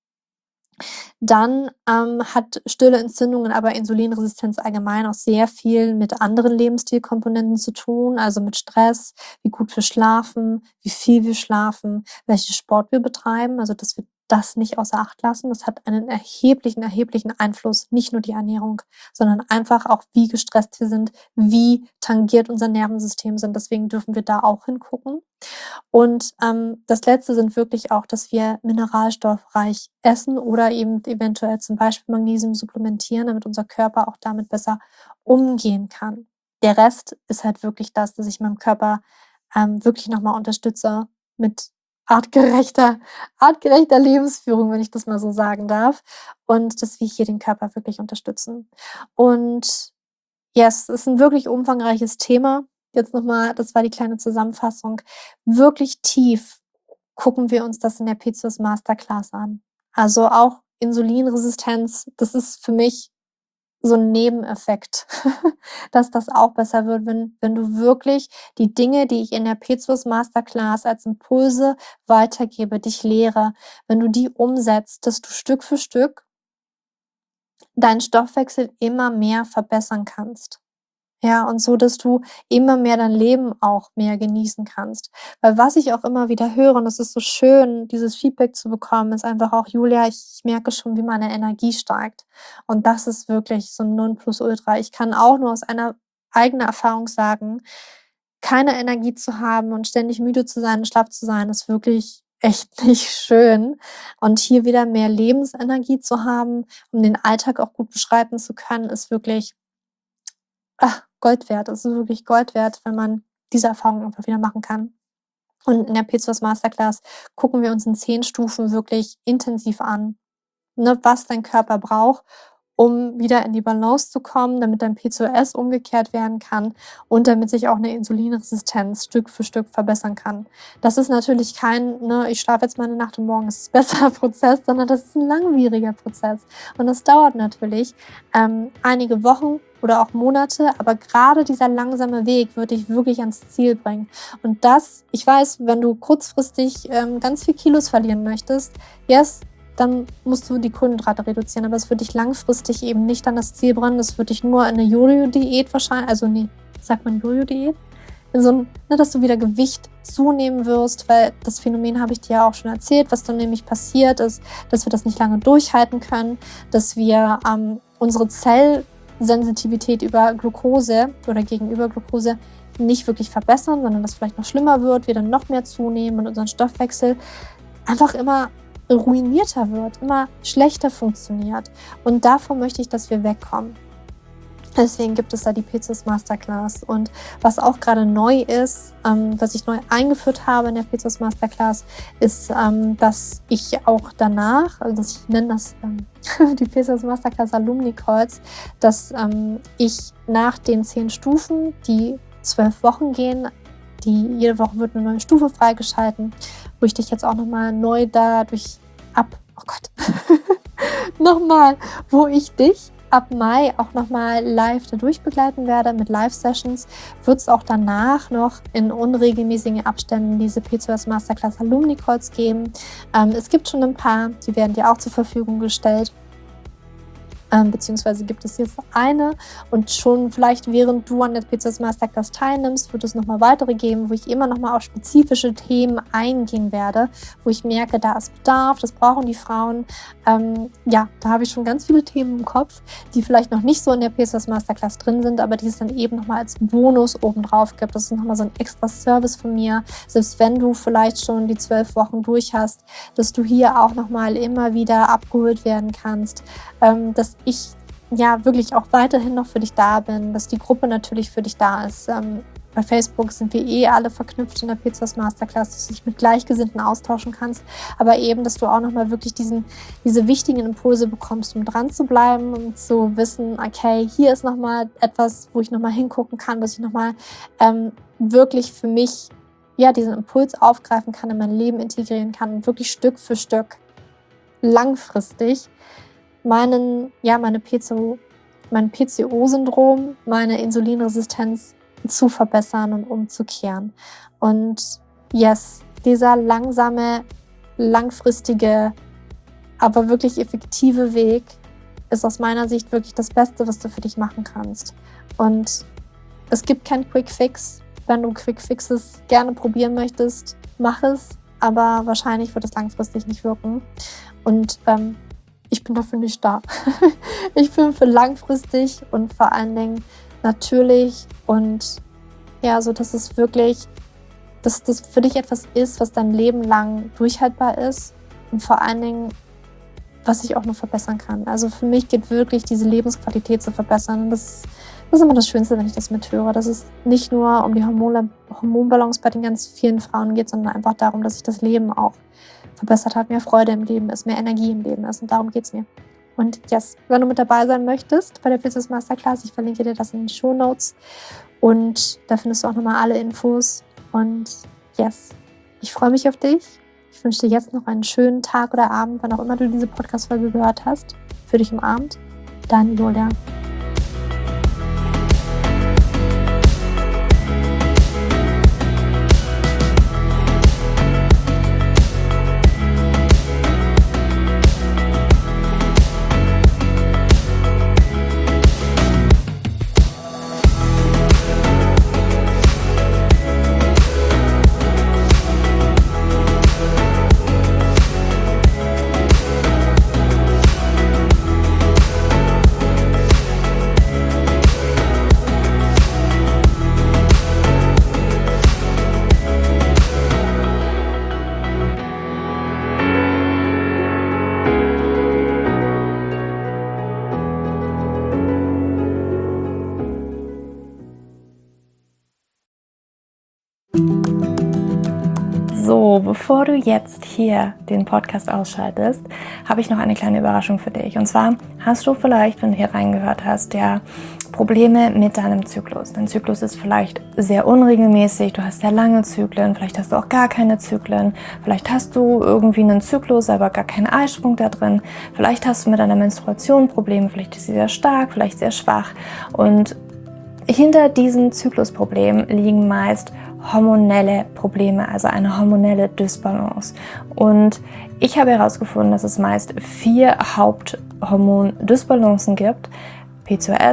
Dann, ähm, hat stille Entzündungen, aber Insulinresistenz allgemein auch sehr viel mit anderen Lebensstilkomponenten zu tun, also mit Stress, wie gut wir schlafen, wie viel wir schlafen, welchen Sport wir betreiben, also dass wir das nicht außer Acht lassen. Das hat einen erheblichen, erheblichen Einfluss, nicht nur die Ernährung, sondern einfach auch, wie gestresst wir sind, wie tangiert unser Nervensystem sind. Deswegen dürfen wir da auch hingucken. Und ähm, das Letzte sind wirklich auch, dass wir mineralstoffreich essen oder eben eventuell zum Beispiel Magnesium supplementieren, damit unser Körper auch damit besser umgehen kann. Der Rest ist halt wirklich das, dass ich meinem Körper ähm, wirklich nochmal unterstütze mit artgerechter, artgerechter Lebensführung, wenn ich das mal so sagen darf. Und dass wir hier den Körper wirklich unterstützen. Und yes, es ist ein wirklich umfangreiches Thema. Jetzt nochmal, das war die kleine Zusammenfassung. Wirklich tief gucken wir uns das in der P C O S Masterclass an. Also auch Insulinresistenz, das ist für mich so ein Nebeneffekt, dass das auch besser wird, wenn wenn du wirklich die Dinge, die ich in der P C O S Masterclass als Impulse weitergebe, dich lehre, wenn du die umsetzt, dass du Stück für Stück deinen Stoffwechsel immer mehr verbessern kannst. Ja, und so, dass du immer mehr dein Leben auch mehr genießen kannst. Weil was ich auch immer wieder höre, und es ist so schön, dieses Feedback zu bekommen, ist einfach auch: „Julia, ich ich merke schon, wie meine Energie steigt.“ Und das ist wirklich so 'n Nonplusultra. Ich kann auch nur aus einer eigenen Erfahrung sagen, keine Energie zu haben und ständig müde zu sein und schlapp zu sein, ist wirklich echt nicht schön. Und hier wieder mehr Lebensenergie zu haben, um den Alltag auch gut beschreiten zu können, ist wirklich ach, Gold wert. Es ist wirklich Gold wert, wenn man diese Erfahrung einfach wieder machen kann. Und in der P C O S Masterclass gucken wir uns in zehn Stufen wirklich intensiv an, ne, was dein Körper braucht, um wieder in die Balance zu kommen, damit dein P C O S umgekehrt werden kann und damit sich auch eine Insulinresistenz Stück für Stück verbessern kann. Das ist natürlich kein, ne, ich schlafe jetzt mal 'ne Nacht und morgen ist es besser Prozess, sondern das ist ein langwieriger Prozess. Und das dauert natürlich, ähm, einige Wochen oder auch Monate, aber gerade dieser langsame Weg wird dich wirklich ans Ziel bringen. Und das ich weiß, wenn du kurzfristig, ähm, ganz viel Kilos verlieren möchtest, yes, dann musst du die Kohlenhydrate reduzieren, aber es wird dich langfristig eben nicht an das Ziel bringen. Das wird dich nur in 'ne Jojo-Diät wahrscheinlich, also ne, sagt man Jojo-Diät? in so ein, ne, dass du wieder Gewicht zunehmen wirst, weil das Phänomen habe ich dir ja auch schon erzählt, was dann nämlich passiert ist, dass wir das nicht lange durchhalten können, dass wir ähm, unsere Zellsensitivität über Glucose oder gegenüber Glucose nicht wirklich verbessern, sondern dass vielleicht noch schlimmer wird, wir dann noch mehr zunehmen und unseren Stoffwechsel einfach immer ruinierter wird, immer schlechter funktioniert. Und davon möchte ich, dass wir wegkommen. Deswegen gibt es da die P C O S Masterclass. Und was auch gerade neu ist, ähm, was ich neu eingeführt habe in der P C O S Masterclass, ist, ähm, dass ich auch danach, also ich nenne das ähm, die P C O S Masterclass Alumni Calls, dass ähm, ich nach den zehn Stufen, die zwölf Wochen gehen, die jede Woche wird eine neue Stufe freigeschalten, wo ich dich jetzt auch nochmal neu dadurch ab, oh Gott, nochmal, wo ich dich ab Mai auch nochmal live dadurch begleiten werde mit Live-Sessions, wird es auch danach noch in unregelmäßigen Abständen diese P C O S Masterclass Alumni Calls geben. Ähm, es gibt schon ein paar, die werden dir auch zur Verfügung gestellt. Ähm, beziehungsweise gibt es jetzt eine und schon vielleicht während du an der P C O S Masterclass teilnimmst, wird es nochmal weitere geben, wo ich immer nochmal auf spezifische Themen eingehen werde, wo ich merke, da ist Bedarf, das brauchen die Frauen. Ähm, ja, da habe ich schon ganz viele Themen im Kopf, die vielleicht noch nicht so in der P C O S Masterclass drin sind, aber die es dann eben nochmal als Bonus obendrauf gibt. Das ist nochmal so ein extra Service von mir, selbst wenn du vielleicht schon die zwölf Wochen durch hast, dass du hier auch nochmal immer wieder abgeholt werden kannst, ähm, dass ich ja wirklich auch weiterhin noch für dich da bin, dass die Gruppe natürlich für dich da ist. Ähm, bei Facebook sind wir eh alle verknüpft in der P C O S Masterclass, dass du dich mit Gleichgesinnten austauschen kannst, aber eben, dass du auch nochmal wirklich diesen, diese wichtigen Impulse bekommst, um dran zu bleiben und zu wissen, okay, hier ist nochmal etwas, wo ich nochmal hingucken kann, dass ich nochmal ähm, wirklich für mich ja diesen Impuls aufgreifen kann, in mein Leben integrieren kann und wirklich Stück für Stück langfristig meinen, ja, meine P C O, mein P C O-Syndrom, meine Insulinresistenz zu verbessern und umzukehren. Und yes, dieser langsame, langfristige, aber wirklich effektive Weg ist aus meiner Sicht wirklich das Beste, was du für dich machen kannst. Und es gibt keinen Quick Fix. Wenn du Quick Fixes gerne probieren möchtest, mach es, aber wahrscheinlich wird es langfristig nicht wirken. Und ähm, ich bin dafür nicht da. Ich bin für langfristig und vor allen Dingen natürlich und ja, so dass es wirklich, dass das für dich etwas ist, was dein Leben lang durchhaltbar ist und vor allen Dingen, was ich auch noch verbessern kann. Also für mich geht wirklich diese Lebensqualität zu verbessern. Und das ist, das ist immer das Schönste, wenn ich das mithöre, dass es nicht nur um die Hormon- Hormonbalance bei den ganz vielen Frauen geht, sondern einfach darum, dass sich das Leben auch verbessert hat, mehr Freude im Leben ist, mehr Energie im Leben ist und darum geht es mir. Und yes, wenn du mit dabei sein möchtest bei der P C O S Masterclass, ich verlinke dir das in den Shownotes und da findest du auch nochmal alle Infos und yes, ich freue mich auf dich. Ich wünsche dir jetzt noch einen schönen Tag oder Abend, wann auch immer du diese Podcast-Folge gehört hast. Für dich im Abend, deine Julia. So, bevor du jetzt hier den Podcast ausschaltest, habe ich noch eine kleine Überraschung für dich. Und zwar hast du vielleicht, wenn du hier reingehört hast, ja Probleme mit deinem Zyklus. Dein Zyklus ist vielleicht sehr unregelmäßig, du hast sehr lange Zyklen, vielleicht hast du auch gar keine Zyklen, vielleicht hast du irgendwie einen Zyklus, aber gar keinen Eisprung da drin, vielleicht hast du mit deiner Menstruation Probleme, vielleicht ist sie sehr stark, vielleicht sehr schwach. Und hinter diesen Zyklusproblemen liegen meist hormonelle Probleme, also eine hormonelle Dysbalance. Und ich habe herausgefunden, dass es meist vier Haupthormondysbalancen gibt: P C O S,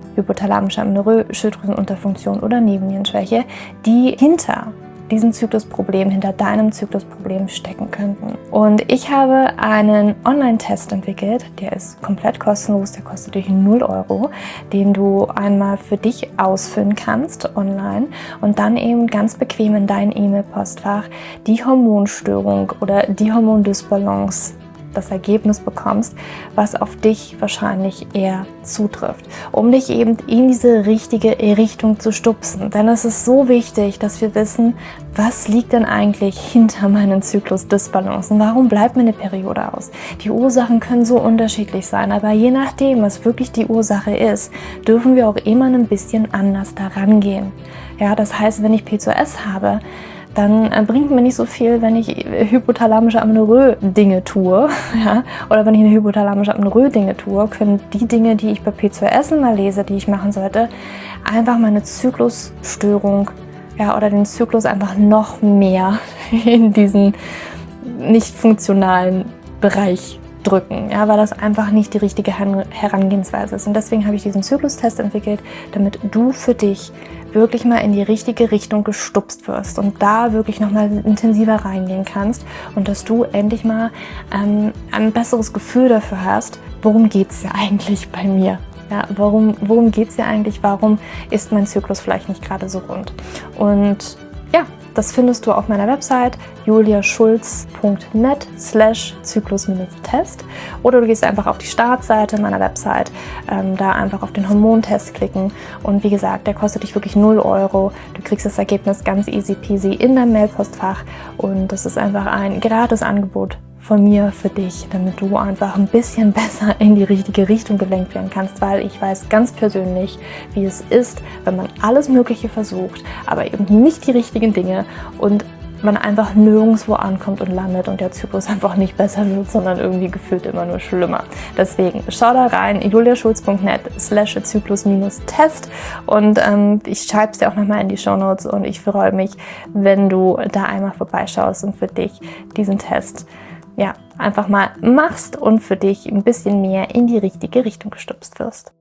hypothalamische Amenorrhoe, Schilddrüsenunterfunktion oder Nebennierenschwäche, die hinter diesem Zyklusproblem, hinter deinem Zyklusproblem stecken könnten. Und ich habe einen Online-Test entwickelt, der ist komplett kostenlos, der kostet dich null Euro, den du einmal für dich ausfüllen kannst online und dann eben ganz bequem in dein E-Mail-Postfach die Hormonstörung oder die Hormondysbalance, das Ergebnis bekommst, was auf dich wahrscheinlich eher zutrifft, um dich eben in diese richtige Richtung zu stupsen. Denn es ist so wichtig, dass wir wissen, was liegt denn eigentlich hinter meinen Zyklusdysbalancen? Warum bleibt mir eine Periode aus? Die Ursachen können so unterschiedlich sein, aber je nachdem, was wirklich die Ursache ist, dürfen wir auch immer ein bisschen anders daran gehen. Ja, das heißt, wenn ich P C O S habe, dann bringt mir nicht so viel, wenn ich hypothalamische Amenorrhoe Dinge tue, ja, oder wenn ich eine hypothalamische Amenorrhoe Dinge tue, können die Dinge, die ich bei P C O S immer lese, die ich machen sollte, einfach meine Zyklusstörung, ja, oder den Zyklus einfach noch mehr in diesen nicht funktionalen Bereich drücken, ja, weil das einfach nicht die richtige Herangehensweise ist. Und deswegen habe ich diesen Zyklustest entwickelt, damit du für dich wirklich mal in die richtige Richtung gestupst wirst und da wirklich nochmal intensiver reingehen kannst und dass du endlich mal ähm, ein besseres Gefühl dafür hast, worum geht es ja eigentlich bei mir? Ja, warum worum geht es ja eigentlich? Warum ist mein Zyklus vielleicht nicht gerade so rund? Und ja, das findest du auf meiner Website juliaschulz punkt net slash zyklus-test oder du gehst einfach auf die Startseite meiner Website, ähm, da einfach auf den Hormontest klicken und wie gesagt, der kostet dich wirklich null Euro. Du kriegst das Ergebnis ganz easy peasy in dein Mailpostfach und das ist einfach ein gratis Angebot von mir für dich, damit du einfach ein bisschen besser in die richtige Richtung gelenkt werden kannst, weil ich weiß ganz persönlich, wie es ist, wenn man alles Mögliche versucht, aber eben nicht die richtigen Dinge und man einfach nirgendwo ankommt und landet und der Zyklus einfach nicht besser wird, sondern irgendwie gefühlt immer nur schlimmer. Deswegen schau da rein, juliaschulz punkt net slash zyklus-test und ähm, ich schreibe es dir auch nochmal in die Shownotes und ich freue mich, wenn du da einmal vorbeischaust und für dich diesen Test ja, einfach mal machst und für dich ein bisschen mehr in die richtige Richtung gestupst wirst.